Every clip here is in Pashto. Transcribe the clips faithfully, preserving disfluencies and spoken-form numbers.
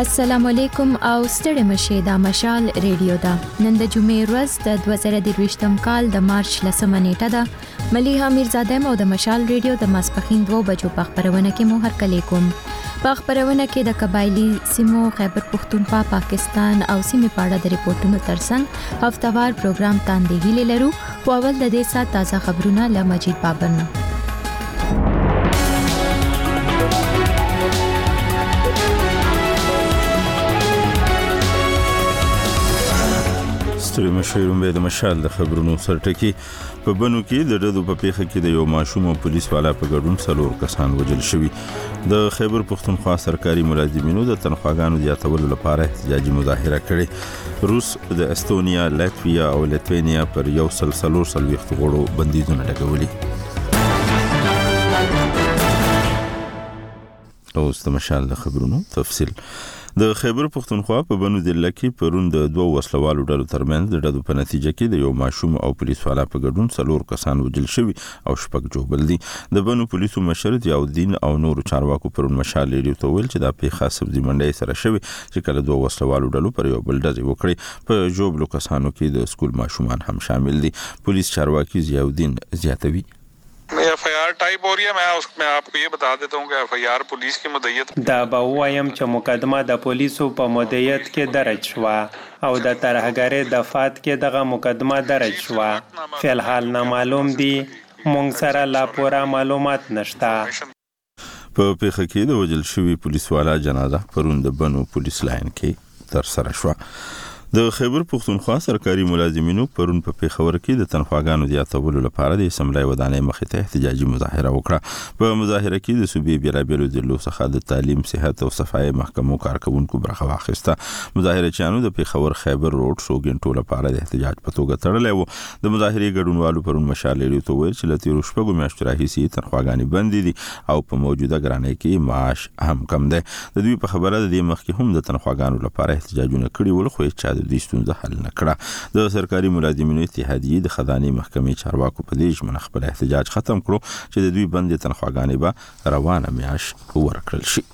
السلام علیکم او ستړي مشه دا مشال ریډیو دا نن د جمعې ورځ د دوه زره درویشتم کال د مارچ لسمه نیټه ده. مليحه میرزاده مو د مشال ریډیو د ماسپخین دوه بجو په خبرونه کې مو هر کله کوم په خبرونه کې د قبایلی سیمو خیبر پختونخوا پاکستان او سیمې پاړه د ریپورتونو ترڅنګ هفتوار پروګرام تاندېږي لرو. په اول د دې سات تازه خبرونه له مجید بابرنه. ستړي مشهورم به د مشال د خبرونو سرټکی په بنو کې د ډدو په پیخه کې د یو ماشوم او پولیس والا په ګډون څلور کسان وژل شوي. د خیبر پختونخوا سرکاري ملازمینو د تنخواګانو زیاتولو لپاره احتجاجي مظاهره کړې. روس د استونیا، لاتویا او لیتوانیا پر یو سلسلو سلويخت غړو بندیزونه لګولي. اوس د مشال د خبرونو تفصیل. د خیبر پختونخوا په بنو ضلع کې پرون د دوه وسلوالو ډلو ترمنځ د ډدو په نتیجه کې د یو ماشوم او پولیس والا په ګډون څلور کسان وژل شوي او شپږ جوړل دي. د بنو پولیسو مشر ضیاءالدین او نور چارواکو پرون مشال ریډیو ته ویل چې دا پیښه سبزي منډي سره شوی چې کله دوه وسلوالو ډلو پر یو بل ډزې وکړي. په جوړلو کسانو کې د سکول ماشومان هم شامل دي. پولیس چارواکي ضیاءالدین زیاتوي F I R type हो रही है. मैं उसमें आपको ये बता देता हूँ कि एफ आई आर पुलिस की मदयत دا به وایم چې مقدمه د پولیسو په مدیریت کې درج شوه او د ترهګرۍ دفعات کې دغه مقدمه درج شوه. فی الحال نامعلوم دي، مونږ سره لا پوره معلومات نشته. په پیښه کې د وژل شوي پولیس والا جنازه پرون د بنو پولیس لاین کې تر سره شوه. د خیبر پختونخوا سرکاري ملازمینو پرون په پیښور کې د تنخواګانو زیاتولو لپاره د اسمبلی ودانۍ مخې ته احتجاجي مظاهره وکړه. په مظاهره کې د صوبې بیلابیلو ضلعو څخه د تعلیم، صحت او صفایي محکمو کارکونکو برخه واخیسته. مظاهرچیانو د پیښور خیبر روډ شو ګنټو لپاره د احتجاج په توګه تړلی و. د مظاهرې ګډونوالو پرون مشال ریډیو ته ویل چې له تېرو شپږو میاشتو راهیسې تنخواګانې بندې دي او په موجوده ګرانۍ کې معاش هم کم دی. د دوی په خبره د دې مخکې هم د تنخواګانو لپاره احتجاجونه کړي ول، خو چا د دوی ستونزه حل نه کړه. د سرکاري ملازمینو اتحادیې د خزانې محکمې چارواکو په دې ژمنه خپل احتجاج ختم کړو چې د دوی بندې تنخواګانې به روانه میاشت ورکړل شي.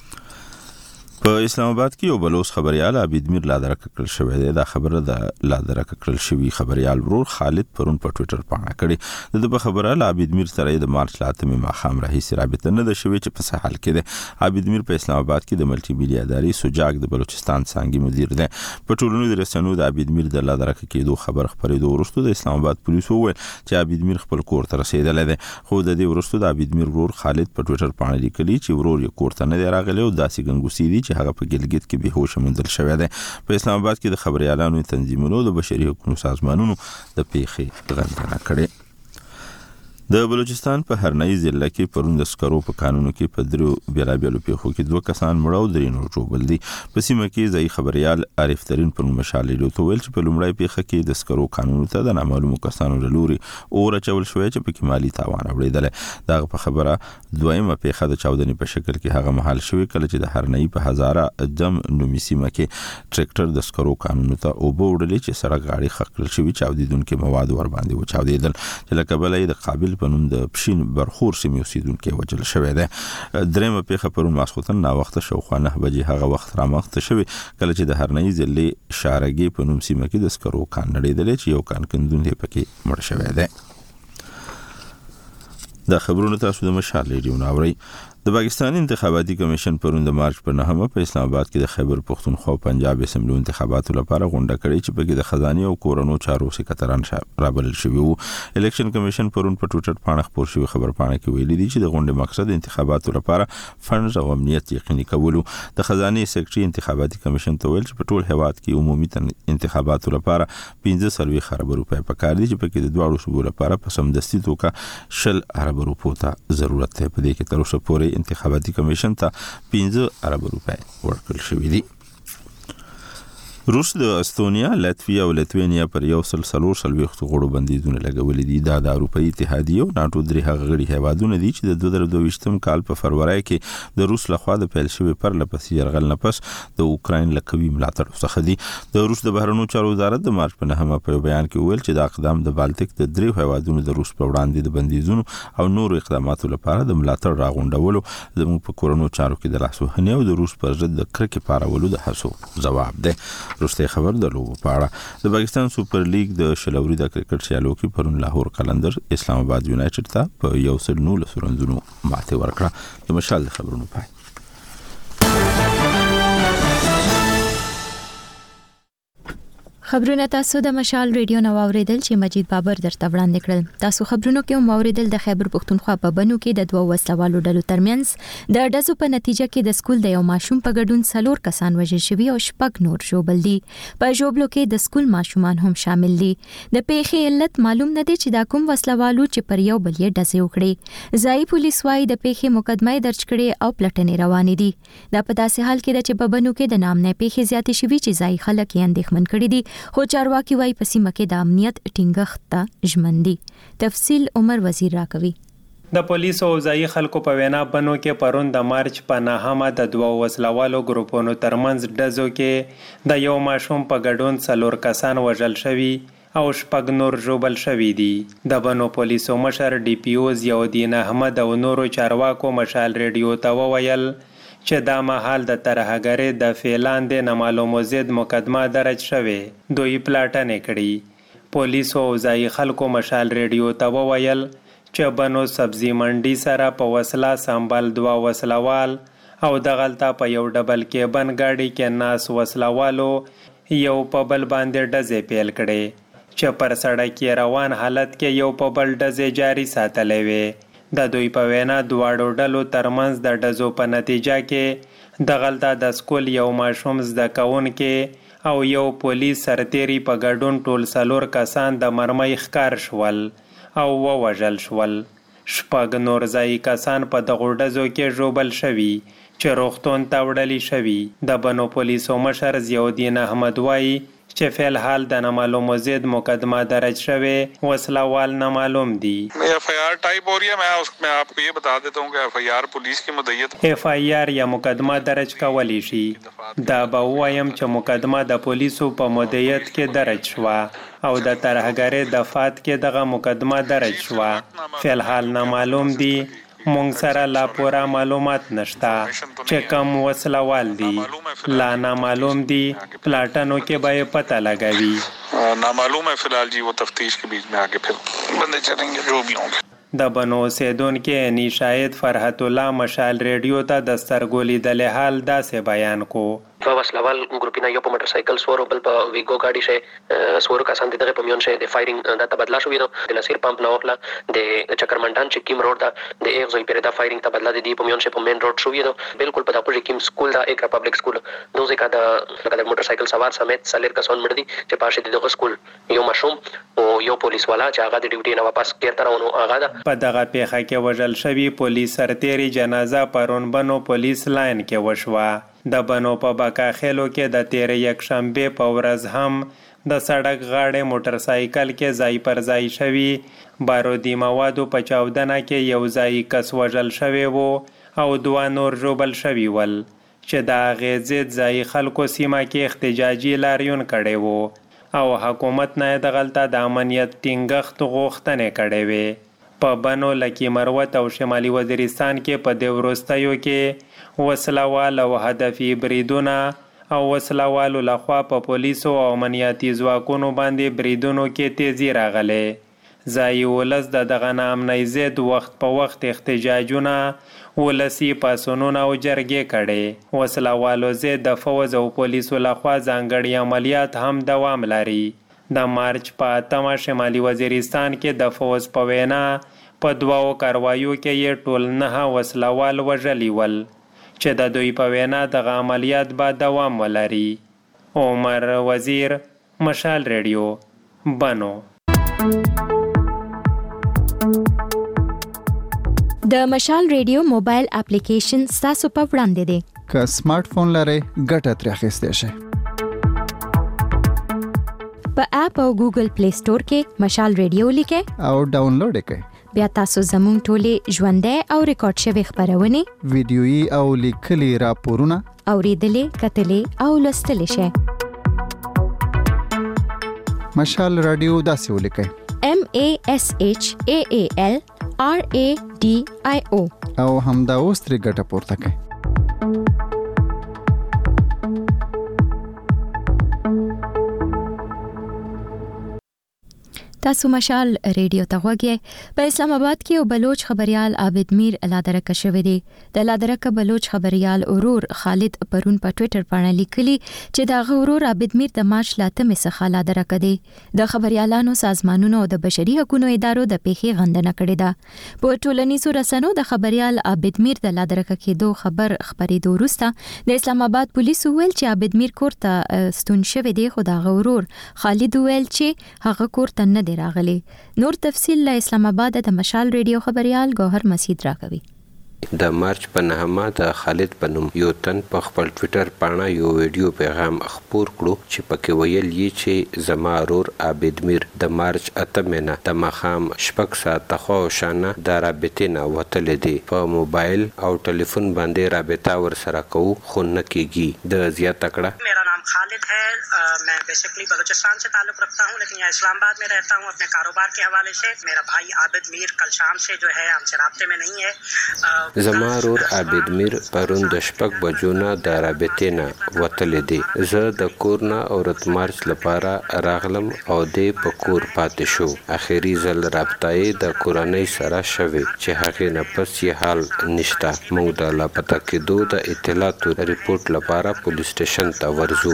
په اسلام آباد کې یو بلوچ خبريال عابد میر لادرک کړل شوی دی. دا خبره د لادرک کړل شوی خبريال ورور خالد پرون په ټوئیټر باندې کړي. د په خبره عابد میر سره د مارچ لاتمې ماخام راهیسې رابطه نه ده شوی چې په ساحل کې دی. عابد میر په اسلام آباد کې د ملټي میډیا ادارې سوجاګ د بلوچستان څنګه مدیر دی. په ټولنو د رسنیو د عابد میر د لادرک کېدو خبر خبرېدو وروسته د اسلام آباد پولیسو وویل چې عابد میر خپل کور ته رسیدلی دی. خو د دې وروسته د عابد میر ورور خالد په ټوئیټر باندې لیکلي چې ورور یې کور ته نه دی راغلی او داسې ګنګوسې دي چې هغه په ګلګت کې به هوش موندل شوی دی. په اسلام آباد کې د خبريالانو تنظیمونو د بشري حقوقو سازمانونو د پیښې غندنه کړې. د بلوچستان په هرنۍ ضلع کې پرون د سکرو په قانونو کې په درو بیلابیلو پیښو کې دوه کسان مړه او درې نور ټوبل دي. په سیمه کې ځای خبريال عارف ترين پر مشال ریډیو ته ویل چې په لومړی پیښه کې د سکرو قانونو ته د نامعلومو کسانو له لوري اور اچول شوی چې په کې مالی تاوان اوریدل. دا په خبره دویمه پیښه د چاودنې په شکل کې هغه محل شوی کله چې د هرنۍ په هزاره جم نومي سیمه کې ټریکټر د سکرو قانونو ته اوبه وړلې چې سره غاړي خکل شوی چاودیدونکو مواد ور باندې و چاودیدل چې لکه بلې د قابل په نوم د پښین برخور سیمې اوسیدونکو وجل شوی دی. درېمه پیښه پرون ماسخوتن نا وخت شاوخوا نه بجې هغه وخت رامخته شوی کله چې د هرنۍ ضلع شارګي په نوم سیمه کې د سکرو کان نړیدل چې یو کان کندون دی پکې مړ شوی دی. دا خبرونه تاسو د مشال ریډیو ناوړی. د پاکستان انتخاباتي کمیشن پرون د مارچ په نهمه په اسلام آباد کې د خیبر پختونخوا او پنجاب اسمبلی انتخاباتو لپاره غونډه کړې چې پکې د خزاني او کورونو چارو سکرټران رابلل شوی وو. الیکشن کمیشن پرون په ټوئیټر باندې خبر شوی خبر باندې کې ویلي دي چې د غونډې مقصد انتخاباتو لپاره فنډز او امنیت یقیني کول. د خزاني سیکریټري انتخاباتي کمیشن ته ویل چې په ټول هیواد کې عمومي انتخاباتو لپاره پنځه سلوي خراب روپۍ پکار دي چې پکې د دواړو صوبو لپاره په سمدستي توګه شل ارب روپو ته ضرورت دی. په دې کې تر اوسه پورې انتخاباتي کمیشن ته پنځه ارب روپۍ ورکړل شوې دي. روس د استونیا، لاتویا او لتوینیا پر یو سل څلور څلوېښت غړو بندیزونه لګولي دي. دا د اروپאי اتحادیې او ناتو درې هغه غړي هیوادونه دي چې د دوه زره دوه ویشتم کال په فروری کې د روس لخوا د پیل شوی پرله پسې یرغل نه پس د اوکراین له قوي ملاتړ څخه دي. د روس د بهرنیو چارو وزارت د مارچ په نهمه په بیان کې ویل چې دا اقدام د بالټیک د دریو هیوادونو د روس په وړاندې د بندیزونو او نورو اقداماتو لپاره د ملاتړ راغونډولو زموږ په کورونو چارو کې د لاسوهنې او د روس پر ضد د کرکې پارولو د هڅو ځواب دی. روسي خبر د لوبو په اړه د پاکستان سوپر لیګ د شلوري د کرکټ سیالو کې پرون لاهور قلندر اسلام آباد یونایټډ ته په یو سل نولس رنزونو ماته ورکړه. د مشال خبرونو پای. خبرونه تاسو د مشال ریډیو نو اوریدل چې مجید بابر درته وړاندې کړل. تاسو خبرونو کې هم اوریدل د خیبر پختونخوا په بنو کې د دوه وسلوالو ډلو ترمنځ د ډزو په نتیجه کې د سکول د یو ماشوم په ګډون څلور کسان وژل شوي او شپږ نور ژوبل دي. په ژوبلو کې د سکول ماشومان هم شامل دي. د پیښې علت معلوم نه دی چې دا کوم وسلوالو چې پر یو بل یې ډزې وکړي. ځای پولیس وايي د پیښې مقدمه درج کړي او پلټنې روانې دي. دا په داسې حال کې ده چې په بنو کې د نام نه پیښې زیاتې شوي چې ځای خلک یې اندېښمن کړي دي. خو چارواکي وايي په سیمه کې د امنیت ټینګښت ته ژمن دي. تفصیل عمر وزیر راکوي. د پولیسو او ځایي خلکو په وینا بنو کې پرون د مارچ په نهمه د دوه وسلوالو ګروپونو ترمنځ ډزو کې د یو ماشوم په ګډون څلور کسان وژل شوي او شپږ نور ژوبل شوي دي. د بنو پولیسو مشر ډي پی او ضیاءالدین احمد او نورو چارواکو مشال ریډیو ته وویل چې دا مهال د ترهګرۍ د فعلاندې نامعلومو ضد مقدمه درج شوې. دوی پلاټنې کړي. پولیسو او ځایي خلکو مشال ریډیو ته وویل چې بنو سبزي منډي سره په وسله سنبل دوه وسلوال او دغلته په یو ډبل کې بن ګاډي کې ناس وسلوالو یو په بل باندې ډزې پیل کړي چې پر سړک کې روان حالت کې یو په بل ډزې جاری ساتلې وې. د دوی په وینا دواړو ډلو ترمنځ د ډزو په نتیجه کې دغلته د سکول یو ماشوم زده کوونکی او یو پولیس سرتیری په ګډون ټول څلور کسان د مرمۍ ښکار شول او ووژل شول. شپږ نور ځایي کسان په دغو ډزو کې ژوبل شوي چې روغتون ته وړلي شوي. د بنو پولیسو مشر ضیاءالدین احمد وایي چې فی الحال د نامعلومو ضد مقدمه درج شوه. وسلوال نامعلوم دي. ایف آئی آر ٹائپ ہو رہی ہے. میں اس میں آپ کو یہ بتا دیتا ہوں کہ ایف آئی آر پولیس کی مدعیت ایف آئی آر یا مقدمه درج کولی شي. دا به وایم چې مقدمه د پولیسو په مدعیت کې درج شوه او د ترهګرۍ دفعات کې دغه مقدمه درج شوه. فی الحال نامعلوم دي. مونږ سره لا پوره معلومات نشته چې کوم وسلوال دي. لا نامعلوم دي. پلاټنو کې به پته لګوي. نامعلوم ہے فی الحال جی. وہ تفتیش کے بیچ میں آگے پھر بندے چلیں گے جو بھی ہوں گے. د بنو اوسیدونکي اني شاهد فرحت الله مشال ریډیو ته د سترګو لیدلې حال داسې بیان کو. دوه وسلوال ګروپونه یو په موټر سایکل سوار او بل په ویګو گاډي شه سوار کسان دغه په میون شه د فایرینګ د تبادله شوې ده. د نصیر پمپ نه وخله د چکرمنډان چې کیم روډ دا د ایغ زوی پیره دا فایرینګ تبادله دي په میون شه په مین روډ شوې ده. بالکل په دغه کیم سکول دا ایک پبلک سکول نو ځکه دا د موټر سایکل سوار سمیت سلیر کسان مړ دي چې پاشه دغه سکول یو مشوم او یو پولیس والا چې هغه د ډیوټي نه واپس کېر ترونه هغه ده. په دغه پیښه کې وژل شوی پولیس سرتیری جنازه پرون بنو پولیس لاین کې وشوه. د بنو په باکا خېلو کې د تیر یک شنبه په ورځ هم د سړک غاړې موټر سایکل کې ځای پر ځای شوی بارودي موادو په چاودنه کې یو ځای کس وژل شوی وو او دوه نور ژوبل شوي ول چې د هغې ضد ځایي خلکو سیمه کې احتجاجي لاریون کړی وو او حکومت نه دغلته د امنیت ټینګښت غوښتنې کړې وې. په بنو لکی مروت او شمالي وزیرستان کې په دې وروستیو کې وسلوال او هدفي بریدونه او وسلوالو لخوا په پولیسو او امنیتي ځواکونو باندې بریدونو کې تیزی راغله. ځایي ولس د دغه ناامنۍ ضد وخت په وخت احتجاجونه ولسي پاڅونونه او جرګې کړې. وسلوالو ضد د فوز او پولیسو لخوا ځانګړي عملیات هم دوام لري. د مارچ په اتمه شمالي وزیرستان کې د فوز په وینا په دوو کاروایو کې یې ټول نه وسلوال وژلي ول چې د دوی په وینا دغه عملیات به دوام ولري. عمر وزیر مشال ریډیو بنو. د مشال ریډیو موبایل اپلیکیشن ستاسو په وړاندې دی. که سمارټ فون لرئ ګټه ترې اخیستی شئ. په اپ او ګوګل پلی سٹور کې مشال ریډیو لیکه او ډاونلوډ کړئ. بیا تاسو زموږ ټولې ژوندۍ او ریکارډ شوی خبرونه ویډیويي او لیکلي راپورونه اوریدلې کتلې او لوستلې شئ. مشال رادیو داسې ولیکئ: M A S H A A L R A D I O او همدا اوس ترې ګټه پورته کړئ. تاسو مشال ریډیو ته غوږی. په اسلام آباد کې یو بلوچ خبريال عابد میر لادرکه شوی دی. د لادرکه بلوچ خبريال اورور خالد پرون په ټوئیټر باندې لیکلی چې دا غورور عابد میر د مارچ لاتمې څخه لادرکه دی. د خبريالانو سازمانونو او د بشري حقوقو ادارو د پیښې غندنه کړې ده. په ټولنیزو رسنیو د خبريال عابد میر د لادرکه کېدو خبر خبرېدو وروسته د اسلام آباد پولیسو ویل چې عابد میر کور ته ستون شوی دی، خو دا غورور خالد ویل چې هغه کور ته نه راغلی. نور تفصیل له اسلام آباد د مشال ریډیو خبريال ګوهر مسعود راکوي. د مارچ په نهمه د خالد په نوم یو تن په خپل ټوئیټر باندې یو ویډیو پیغام خپور کړو چې پکې ویل یې چې زما ورور عابد میر د مارچ اتمه نه د مخام شپږ ساعته خو شانه د رابطې نه وتل دي. په موبایل او ټلیفون باندې رابطه ور سره کوو خو نه کیږي. د زیاته کړه मेरा नाम खालिद है, आ, मैं बेसिकली बलूचिस्तान से ताल्लुक़ रखता हूँ लेकिन यहाँ इस्लामाबाद में रहता हूँ अपने कारोबार के हवाले से. मेरा भाई आबिद मीर कल शाम से जो है हमसे राब्ते में नहीं है. زما ورور عابد میر پرون د شپږ بجو نه د رابطې نه وتلی دی. زه د کور نه اورت مارچ لپاره راغلم او دی په کور پاتې شو. اخري ځل رابطه یې د کورنۍ سره شوې چې هغې نه پس یې حال نشته. موږ د لاپته کېدو د اطلاعاتو ریپورټ لپاره پولیس سټیشن ته ورځو.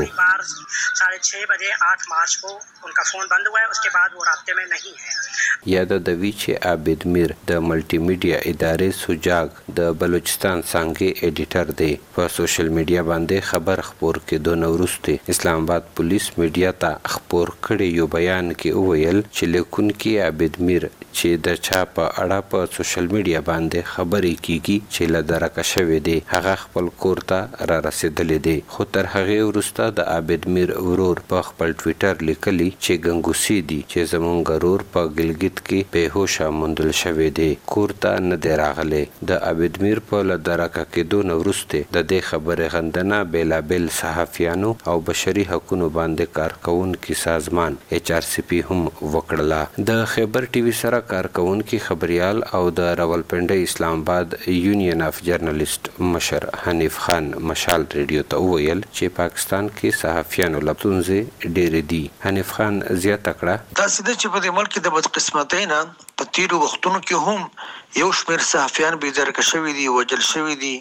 साढ़े छः बजे आठ मार्च को उनका फ़ोन बंद हुआ है, उसके बाद वो राब्ते में नहीं है. یاد د وی چې عابد میر د ملټي میډیا ادارې سوجاګ د بلوچستان څنګه ایډیټر دی. په سوشل میډیا باندې خبر خپور کېدو نه وروسته اسلام آباد پولیس میډیا ته خپور کړي یو بیان کې وویل چې لیکونکي عابد میر چې د چا په اړه په سوشل میډیا باندې خبرې کیږي چې لدرکه شوی دی هغه خپل کور ته را رسیدلی دی. خو تر هغه وروسته د عابد میر ورور په خپل ټوئیټر لیکلی چې ګنګوسی دی چې زمونږ ورور په ګلګت کې بهوشه موندل شوی دی، کور ته نه دی راغلی. د عابد میر په لدرکه کېدو نه وروسته د دې خبرې غندنه بېلابېل صحافیانو او بشري حقوقو باندې کارکوونکي سازمان ایچ آر سی پی هم وکړله. د خیبر ټي وي سره کارکوونکي خبريال او د راولپنډۍ اسلام آباد یونین اف جرنالست مشر حنیف خان مشال ریډیو ته وویل چې پاکستان کې صحافیانو لپتونځې ډېرې دي. حنیف خان زیاته کړه تاسې د چې په دې ملک د بدقسمتۍ نه په تیرو وختونو کې هم یو شمېر صحافیان بېدرکه شوي دي، وژل شوي دي،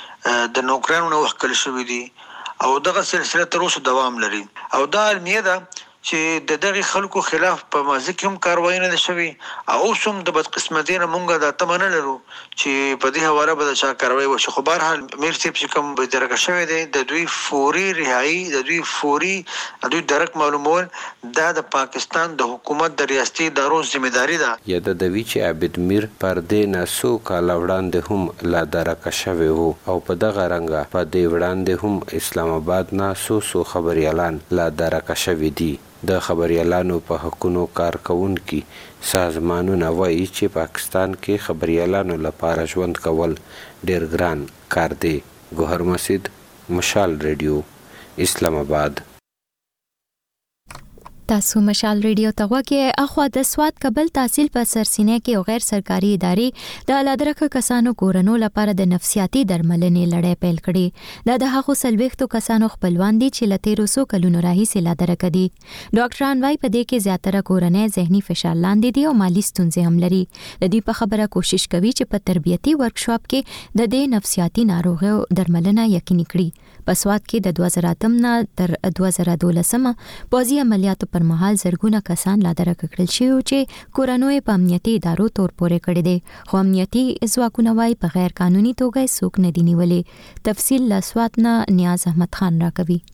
د نوکریانو نه وښکل شوي دي او دغه سلسله تر اوسه دوام لري. او دا علمیه ده چې د دغه خلکو خلاف په ماضي کې هم کاروایی نه ده شوې او اوس هم د بدقسمتۍ نه مونږ دا تمه نه لرو چې په دې حواله به د چا کاروایی وشي. خو بهرحال میر صاحب چې کوم بېدرکه شوی دی د دوی فوري رهایي، د دوی فوري د دوی درک معلومول دا د پاکستان د حکومت د ریاستي ادارو ذمهداري ده. یاد د وی چې عابد میر پر دې نه څو کاله وړاندې هم لا درکه شوی وو او په دغه رنګه په دې وړاندې هم اسلام آباد نه څو څو خبريالان لا درکه شوي دي. د خبريالانو په حقونو کارکوونکي سازمانونه وایي چې پاکستان کې خبريالانو لپاره ژوند کول ډېر ګران کار دی. ګوهر مسعود، مشال ریډیو، اسلام آباد. تاسو مشال ریډیو ته غوږی. اخوا د سواد کابل تحصیل په سرسینه کې او غیر سرکاري ادارې د لادرکه کسانو کورونو لپاره د نفسیاتي درملنې لړۍ پیل کړې. دا د هغو سلويختو کسانو خپلوان دي چې له تیرو څو کلونو راهیسې لادرکه دي. ډاکټران وايي په دې کې زیاتره کورنۍ ذهني فشار لاندې دي او مالي ستونزې هم لري. د دې په خبره کوشش کوي چې په تربیتي ورکشاپ کې د دې نفسیاتي ناروغیو درملنه یقیني کړي. په سواد کې د دوه زره اتم نه تر دوه زره دولسم پوځي عملیاتو پر مهال زرګونه کسان لادرکه کړل شوي چې کورنۍ په امنیتي ادارو تور پورې کړي دي، خو امنیتي ځواکونه وايي په غیر قانوني توګه څوک نه دي نیولي. تفصیل له سواد نه نیاز احمد خان راکوي.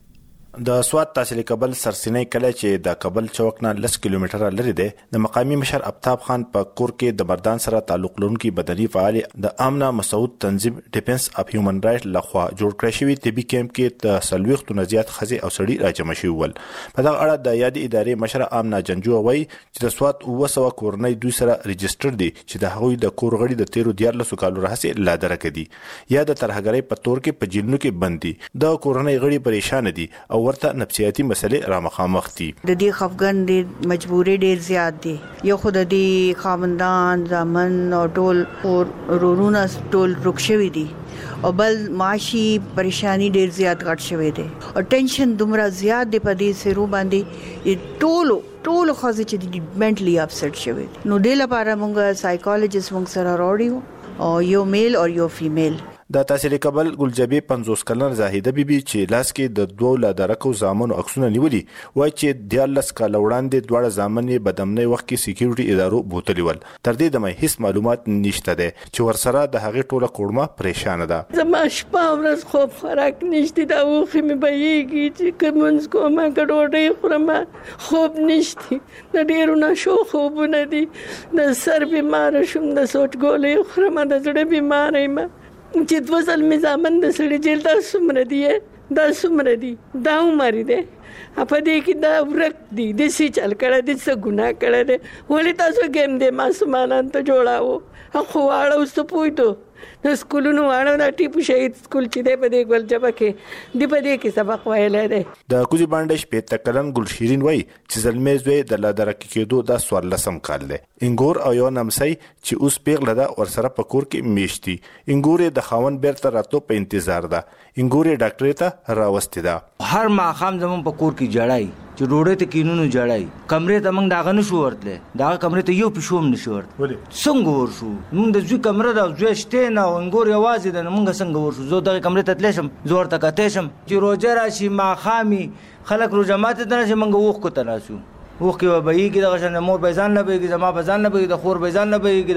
د سوات تحصیل کابل سرسینې کله چې د کابل چوک نه لس کیلومتره لري دی د مقامی مشر افتاب خان په کور کې د مردان سره تعلق لرونکي بدني فعال د امنا مسعود تنظیم ډیفنس اف هیومن رائټ لخوا جوړ کړی شوی طبي کیمپ کې د سلويختو نزيات خزي او سړي راجمع شوی ول په دغه اړه د یادې ادارې مشر امنا جنجو وایي چې د سوات وسو کورنۍ دوی سره ريجستر دي چې د هغوی د کور غړي د تیرو دیارلسو کالو راهسي لا درکې دي یا د ترهګرۍ په تور کې په جیلونو کې بندي د کورنۍ غړي پریشان دي او ورته نفسیاتي مسلې را مخامخ دي د دې خفګان د مجبورې ډېر زیات دي یو خود د خاوندان زامن او ټول ورورونه ټول رکشوي دي او بل معاشي پریشانی ډېر زیات غټ شوی دی او ټینشن دومره زیات دی په دې سرو باندې ټول ټول خاصه چې د منټلی اپسټ شوی نو د لپاره موږ سایکولوژیست موږ سره راوړیو او یو میل او یو فیمیل د تحصیل کابل ګلجبی پنځوس کلن زاهده بیبي چې لاس کې د دوه لادرکو زامنو عکسونه نیولي وای چې د لاس کال وړاندې دوه زامنې بدمنۍ وخت کې سکیورټي ادارو بوتلی ول تر دې د مې هیڅ معلومات نشته ده چې ورسره د هغې ټوله کوړمه پریشان ده زما شپه ورځ خوب خوراک نشته دا وخت مې بېږي چې کومز کومه ګډوډي خورم خوب نشته د ډیرو نشو خوبونه دي د سر بیمار شوم د سوچ ګولې خورم د زړه بیمار یم چې د وزل مزامن د سړي جیل دا سمره دی دا سمره دی دا عمر دی په دې کې دا ورک دی د سې چل کړه د څه ګناه کړه دی ولې تاسو ګم دې ماسومانان ته جوړاو خو واړه اوس ته پوهېدو د سکولونو واړه دا ټیپو شهید سکول چې دی په دې ګلجبه کې دی په دې کې سبق ویلی دی د کوزي بانډه شپېته کلن ګلشیرین وایي چې زلمې زوی د لا درکې کېدو دا څوارلسم کال دی انګور او یو نمسی چې اوس پیغله ده ورسره په کور کې میشتي انګور د خاوند بیرته راتلو په انتظار ده انګور ډاکټر ته راوستې ده هر ماښام زموږ په کور کې جړای چې ډوډۍ ته کینونو جړای کمرې ته موږ داغه نشو ورتلې داغه کمرې ته یو پیشو هم نشو ورتلې څنګه ورشو موږ د زوی کمره ده زوی شته نه انګور یوازې ده موږ څنګه ورشو زه دغه کمرې ته تللی شم زه ورته کتی شم چې روژه راشي ماښامي خلک روژه ماتې ته راشي موږ اوښکو ته راسو اوښکې به بهیږي دغه شان د مور به یې ځان نه بهیږي زما به ځان نه بهیږي د خور به یې ځان نه بهیږي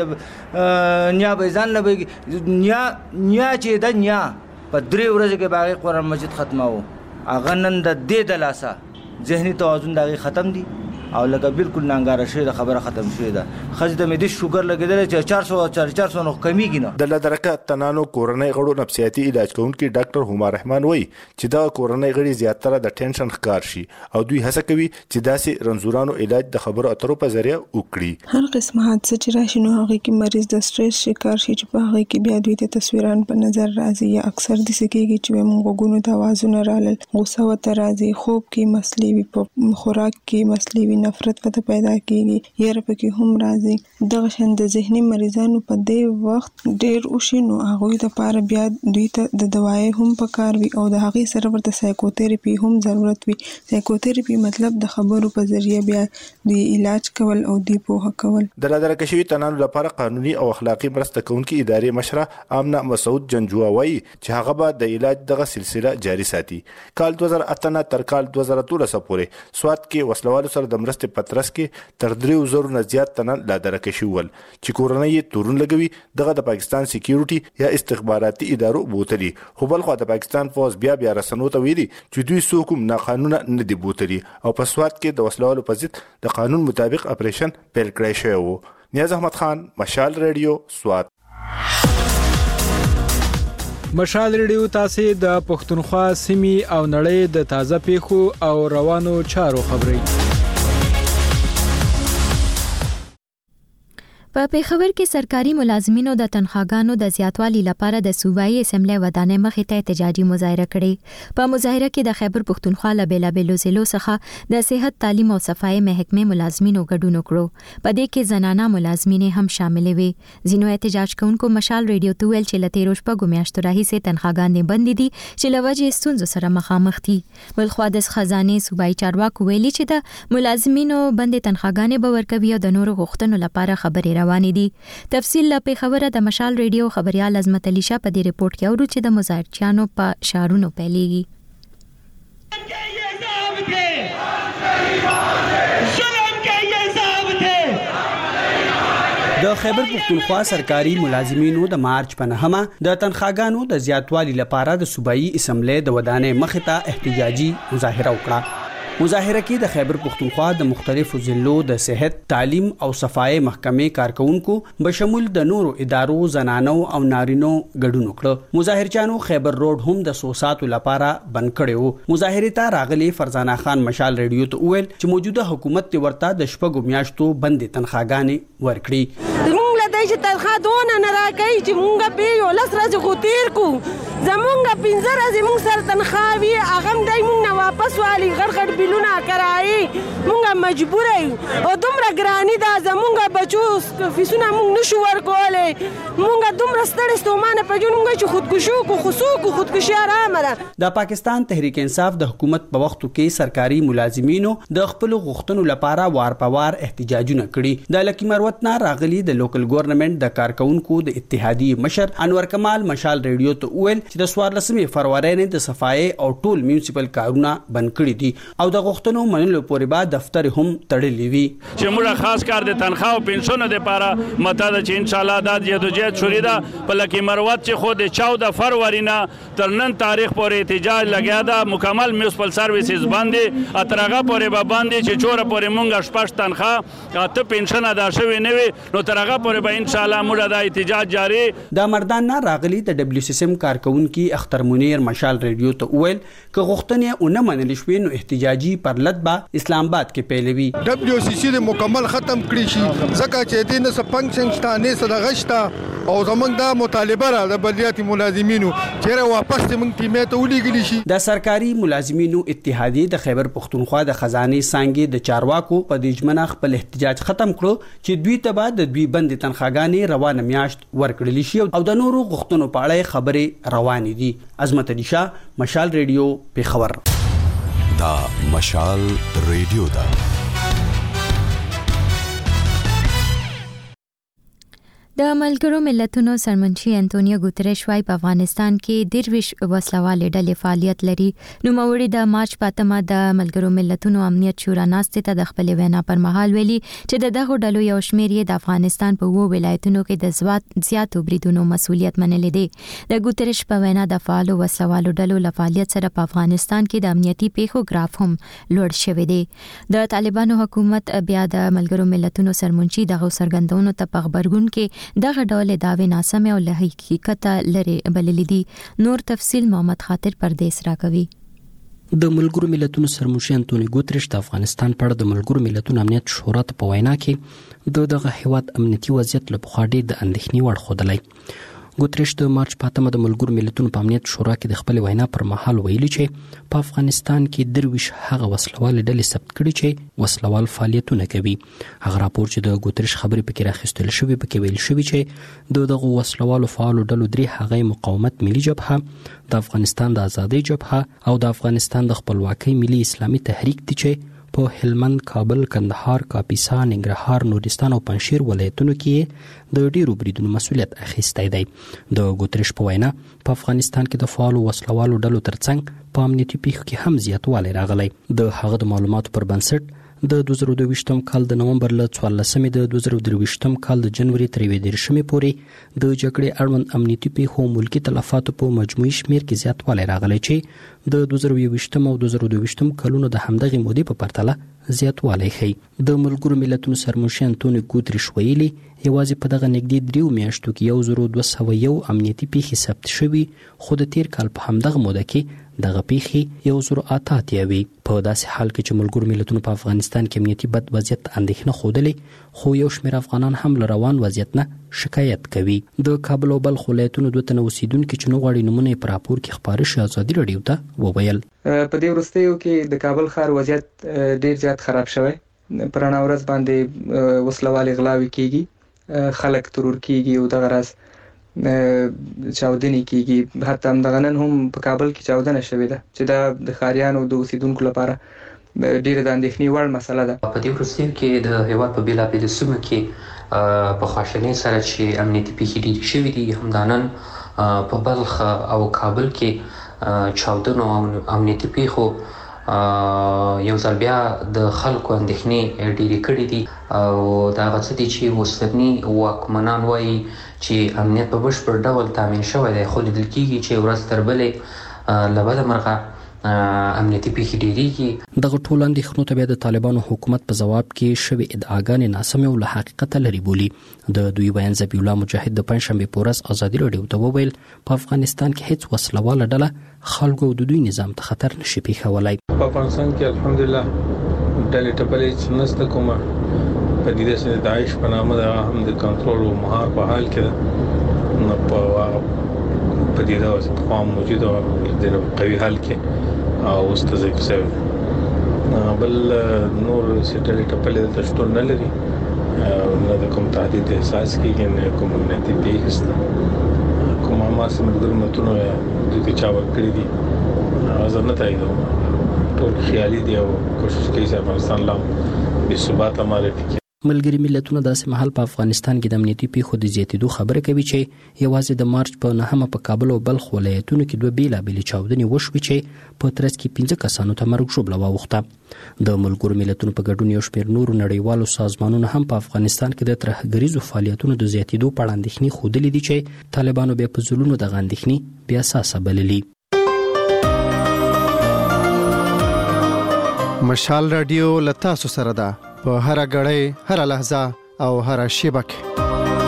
د نیا به یې ځان نه بهیږي نیا نیا چې ده نیا په درې ورځې کې به هغې قرآن مجید ختموو هغه نن د دې د لاسه ذهني توازن د هغې ختم دي او لکه بالکل نانګاره شوې ده خبره ختم شوې ده ښځې ته معدې شوګر لګېدلی چې چار سوه چار سوه نه کمیږي نه د لدرکه تنانو کورنۍ غړو نفسیاتي علاج کوونکي ډاکټر هما رحمان وایي چې دغه کورنۍ غړي زیاتره د ټینشن ښکار شي او دوی هڅه کوي چې داسې رنځورانو علاج د خبرو اترو په ذریعه وکړي هر قسمه حادثه چې راشي نو هغې کې مریض د سټرس شکار شي چې په هغې کې بیا دوی ته تصویران په نظر راځي یا اکثر داسې کېږي چې وایي موږ غوږونو ته اوازونه رالل غوسه ورته راځي خوب کې مسلې وي په خوراک کې مسلې وي نفرت ورته پیدا کېږي یاره پکې هم راځي دغه شان د ذهني مریضانو په دې وخت ډېر وشي نو هغوی دپاره بیا دوی ته د دوایۍ هم پکار وي او د هغې سره ورته سایکوتراپي هم ضرورت وي سایکوتراپي مطلب د خبرو په ذریعه بیا دوی علاج کول او دوی پوهه کول د لادرکه شوي تنانو لپاره قانوني او اخلاقي مرسته کوونکي ادارې مشره آمنه مسعود جنجوه وایي چې هغه به د علاج دغه سلسله جاري ساتي کال دوه زره اته نه تر کال دوه زره دولس پورې سوات کې وسلوالو سره د مرستې په ترڅ کې تر دریو زرو نه زیات تنان لادرکه شوي ول چې کورنۍ یې تورون لګوي دغه د پاکستان سکیورټي یا استخباراتي ادارو بوتلي خو بل خوا د پاکستان فوز بیا بیا رسنو ته ویلي چې دوی څوک هم ناقانونه نه دي بوتلي او په سوات کې د وسلوالو په ضد د قانون مطابق اپریشن پیل کړی شوی و نیاز احمد خان مشال ریډیو سوات مشال ریډیو تاسو د پښتونخوا سیمې او نړۍ د تازه پیښو او روانو چارو خبري په پیښور کې سرکاري ملازمینو د تنخواګانو د زیاتوالي لپاره د صوبایي اسمبلی ودانۍ مخې ته احتجاجي مظاهره کړې په مظاهره کې د خیبر پښتونخوا له بیلابیلو ضلعو څخه د صحت تعلیم او صفایي محکمې ملازمینو ګډون وکړو په دې کې زنانه ملازمینې هم شاملې وې ځینو احتجاج کوونکو مشال ریډیو ته ویل چې له تېرو شپږو میاشتو راهیسې تنخواګانې بندې دي چې له وجې ستونزو سره مخامخ دي بلخوا د خزانې صوبایي چارواکو ویلي چې د ملازمینو بندې تنخواګانې به ورکوي او د نورو غوښتنو لپاره خبرې روانې دي تفصیل لا پیښوره د مشال ریډیو خبريال عظمت علي شاه په دې ریپورت کې اورو چې د مظاهرچیانو په شعارونو پیلېږي د خیبر پختونخوا سرکاري ملازمینو د مارچ په نهمه د تنخواګانو د زیاتوالي لپاره د صوبایي اسمبلی د ودانې مخې ته احتجاجي مظاهره وکړه. مظاهره کې د خیبر پختونخوا د مختلفو ضلعو د صحت، تعلیم او صفای محکمې کارکونکو بشمول د نورو ادارو زنانو او نارینو ګډون وکړ. مظاهرچانو خیبر روډ هم د سوساتو لپاره بند کړی و. مظاهره ته راغلي فرزانه خان مشال ریډیو ته وویل چې موجوده حکومت ته ورته د شپږو میاشتو بندې تنخواګانې ورکړي. موږ له دې چې تنخوا دونه نه راکوي چې موږ به یو لس ورځې خو تیر کړو. زمونږ پنځه ورځې موږ سره تنخوا وي، هغه هم دی موږ نه واپس والي. غټ غټ بیلونه کرایي موږ مجبور یو او دومره ګراني ده زمونږ بچو فیسونه موږ نشو ورکولی. موږ دومره ستړي ستومانه په ژوند موږ چې خودکشي وکړو، خو څه وکړو، خودکشي ارامه ده. د پاکستان تحریک انصاف د حکومت په وختو کې سرکاري ملازمینو د خپلو غوښتنو لپاره وار په وار احتجاجونه کړي. د لکی مروت نه راغلي د لوکل ګورنمنت د کارکونکو د اتحادیې مشر انور کمال مشال ریډیو ته وویل چې د څوارلسمې فروری نه د صفایي او ټول میونسپل کارونه بند کړي دي او د غوښتنو منلو پورې بعد دفتر هم تړلې وي. چې موږ خاص کار د تنخوا او پنشن لپاره مته ده چې ان شاء الله د جدوجہد شوري ده په لکی مروت چې خود چودہ فروری نه تر نن تاریخ پورې احتجاج لګیا ده. مکمل میونسپل سرویسز باندې اترغه پورې به باندې چې چوره پورې مونږ شپږ تنخوا اته پنشن ادا شوی نه وي نو ترغه پورې به ان شاء الله موږ د احتجاج جاری. د مردان نه راغلي د دبليو سی سم کارکونکو اختر منیر مشال ریډیو ته وویل چې غوښتنې اونه منل شوې نو احتجاجي پر لدبا اسلام آباد کې پیلوي. دبليو سی سی د مکمل ختم کړی شي ځکه چې دې نه سپنکشن شته نه صدغشتا او زمونږ دا مطالبه را د بلدیاتي ملازمینو چې واپس موږ ټیمه ته ولېږلی شي. د سرکاري ملازمینو اتحادیې د خیبر پختونخوا د خزانه سانګې د چارواکو په دجمنه خپل احتجاج ختم کړو چې دوی ته بعد د دوی بند تنخواګانې روانه میاشت ورکړل شي او د نورو غوښتنو په اړه خبرې روانې دي. عظمت علي شاه، مشال ریډیو، پیښور. دا مشال ریډیو دا د ملګرو ملتونو سرمنشي انټونیو ګوتریش وايي په افغانستان کې درویش وسلوالې ډلې فعالیت لري. نوموړي د مارچ په اتمه د ملګرو ملتونو امنیت شورا ناستې ته د خپل وینا پر مهال ویلي چې د دغه ډلو یو شمېر یې د افغانستان په وو ولایتونو کې د زیاتو بریدونو مسؤلیت منلې دي. د ګوتریش په وینا د فعالو وسلوالو ډلو له فعالیت سره په افغانستان کې د امنیتي پیښو ګراف هم لوړ شوی دی. د طالبانو حکومت بیا د ملګرو ملتونو سرمنشي دغه څرګندونو ته په خبرګون کې دغه ډول داوی ناسمه او له حقیقت لري بللې دي. نور تفصیل محمد خاطر پردیس راکوي. د ملګرو ملتونو سرمنشي انټونیو ګوتریش د افغانستان په اړه د ملګرو ملتونو امنیت شورا ته په وینا کې د دغه هیواد امنیتي وضعیت له پخوا ډېر د اندېښنې وړ ښودلی. ګوتریش د مارچ په اتمه د ملګرو ملتونو په امنیت شورا کې د خپل وینا پر مهال ویلي چې په افغانستان کې درویش هغه وسلوال ډلې ثبت کړي چې وسلوال فعالیتونه کوي. هغه راپور چې د ګوتریش خبرې پکې راخیستل شوی پکې ویل شوی چې د دغه وسلوالو فعالو ډلو درې هغه مقاومت ملي جبهه، د افغانستان د ازادۍ جبهه او د افغانستان د خپلواکۍ ملي اسلامي تحریک دي چې په هلمند، کابل، کندهار، کاپیسا، ننګرهار، نورستان او پنځشیر ولایتونو کې د ډیرو بریدونو مسؤلیت اخیستی دی. د ګوتریش په وینا په افغانستان کې د فعالو وسلوالو ډلو ترڅنګ په امنیتي پیښو کې هم زیاتوالی راغلی. د هغه د معلوماتو پر بنسټ د دوه زره دوه ویشتم کال د نومبر له څوارلسمې د دوه زره درې ویشتم کال د جنوري تر یوې دېرشمې پورې د جګړې اړوند امنیتي پیښو ملکي تلفاتو په مجموعي شمېر کې زیاتوالی راغلی چې د دوه زره یو ویشتم او دوه زره دوه ویشتم کلونو د همدغې مودې په پرتله زیاتوالی ښیي. د ملګرو ملتونو سرمنشي انټونیو ګوتریش ویلي یوازې په دغه نږدې دریو میاشتو کې یو زر دوه سوه یو امنیتي پیښې ثبت شوي، خو د تیر کال په همدغه موده کې دغه پیښې یو زر اته اتیا وي. په داسې حال کې چې ملګرو ملتونو په افغانستان کې امنیتي بد وضعیت اندېښنه ښودلې، خو یو شمېر افغانان هم له روان وضعیت نه شکایت کوي. د کابل او بلخ ولایتونو دوه تنه اوسیدونکي چې نه غواړي نومونه یې په راپور کې خپاره شي ازادي راډیو ته وویل په دې وروستیو کې د کابل ښار وضعیت ډېر زیات خراب شوی. په رڼا ورځ باندې وسلوالې غلاوې کېږي، خلک ترور کېږي او دغه راز چاودنې کېږي. حتی همدغه نن هم په کابل کې چاودنه شوې ده چې دا د ښاریانو د اوسیدونکو لپاره ډېره د اندېښنې وړ مسله ده. په دې وروستیو کې د هېواد په بېلابېلو سیمو کې په خواشینۍ سره چې امنیتي پیښې ډېرې شوې دي، همدا نن په بلخ او کابل کې چاودنو او امنیتي پیښو یو ځل بیا د خلکو اندېښنې ډېرې کړې دي او دا هغه څه دي چې اوسني واکمنان وایي چې امنیت په بشپړ ډول تامین شوی دی، خو لیدل کېږي چې ورځ تر بلې له بده مرغه امنیتي پیښې ډېرېږي. دغه ټول اندېښنو ته بیا د طالبانو حکومت په ځواب کې شوې ادعاګانې ناسمې او له حقیقته لرې بولي. د دوی بیان ذبیح الله مجاهد د پنجشنبې په ورځ ازادي راډیو ته وویل په افغانستان کې هیڅ وسلواله ډله خلکو او د دوی نظام ته خطر نشي پیښولی. په افغانستان کې الحمدلله ډلې ټپلې چې نسته کومه پدیده چې داعش په نامه ده هم د کنټرول او مهار په حال کې نه په پدیده او قوم موجود او د قوي حال کې او اوس ته ځکه څه بل نور سټلې ټپلې د تشتول نه لري نه د کوم تهدید احساس کیږي نه کوم امنیتي پیښه کوم ما سم د متونو د چا ورکړي دي ازر نه تاییدو ټول خیالي دی او کوشش کوي چې افغانستان لا بې ثباته معرفي کړي. ملګری ملتونه داسې مهال په افغانستان کې د امنیتي پیښو د زیاتېدو خبره کوي چې یوازې د مارچ په نهمه په کابل او بلخ ولایتونو کې دوه بیلابېلې چاودنې وشوې چې په ترڅ کې پنځه کسانو ته مرګ ژوبله واوښته. د ملګرو ملتونو په ګډون یو شمېر نورو نړیوالو سازمانونو هم په افغانستان کې د ترهګریزو فعالیتونو د زیاتېدو په اړه اندېښنې ښودلې دي چې طالبانو بیا په زړونو دغه اندېښنې بې اساسه بللي. مشال رادیو له تاسو سره ده په هر غړې هر لحظه او هر شیبه کې.